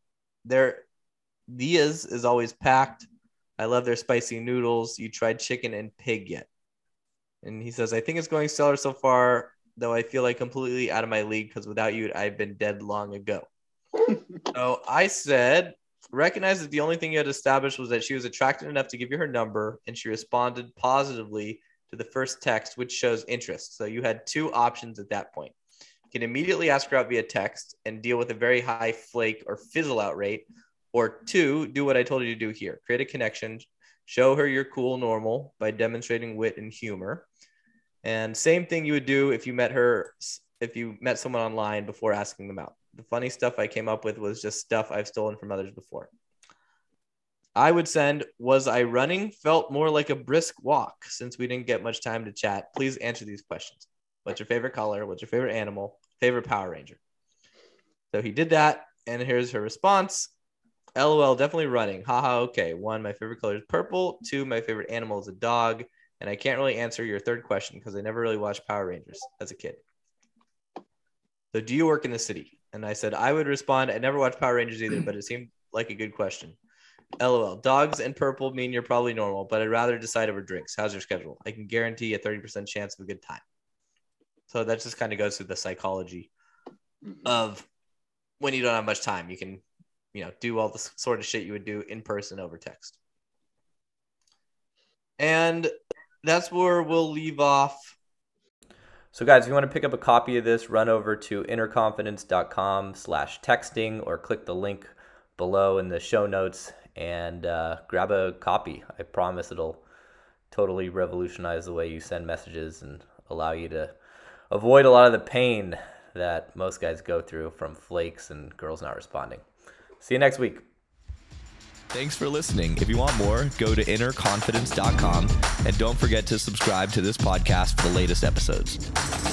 Thea's is always packed. I love their spicy noodles. You tried chicken and pig yet? And he says, I think it's going stellar so far, though I feel like completely out of my league because without you, I've been dead long ago. So I said, recognize that the only thing you had established was that she was attracted enough to give you her number, and she responded positively to the first text, which shows interest. So you had 2 options at that point. You can immediately ask her out via text and deal with a very high flake or fizzle out rate, or 2, do what I told you to do here. Create a connection, show her you're cool normal by demonstrating wit and humor. And same thing you would do if you met someone online before asking them out. The funny stuff I came up with was just stuff I've stolen from others before. I would send, was I running? Felt more like a brisk walk since we didn't get much time to chat. Please answer these questions. What's your favorite color? What's your favorite animal? Favorite Power Ranger? So he did that, and here's her response. LOL, definitely running. Haha, okay. 1, my favorite color is purple. 2, my favorite animal is a dog. And I can't really answer your third question because I never really watched Power Rangers as a kid. So do you work in the city? And I said, I would respond, I never watched Power Rangers either, but it seemed like a good question. LOL, dogs and purple mean you're probably normal, but I'd rather decide over drinks. How's your schedule? I can guarantee a 30% chance of a good time. So that just kind of goes through the psychology of when you don't have much time. You can, do all the sort of shit you would do in person over text. And that's where we'll leave off. So guys, if you want to pick up a copy of this, run over to innerconfidence.com/texting or click the link below in the show notes and grab a copy. I promise it'll totally revolutionize the way you send messages and allow you to avoid a lot of the pain that most guys go through from flakes and girls not responding. See you next week. Thanks for listening. If you want more, go to innerconfidence.com and don't forget to subscribe to this podcast for the latest episodes.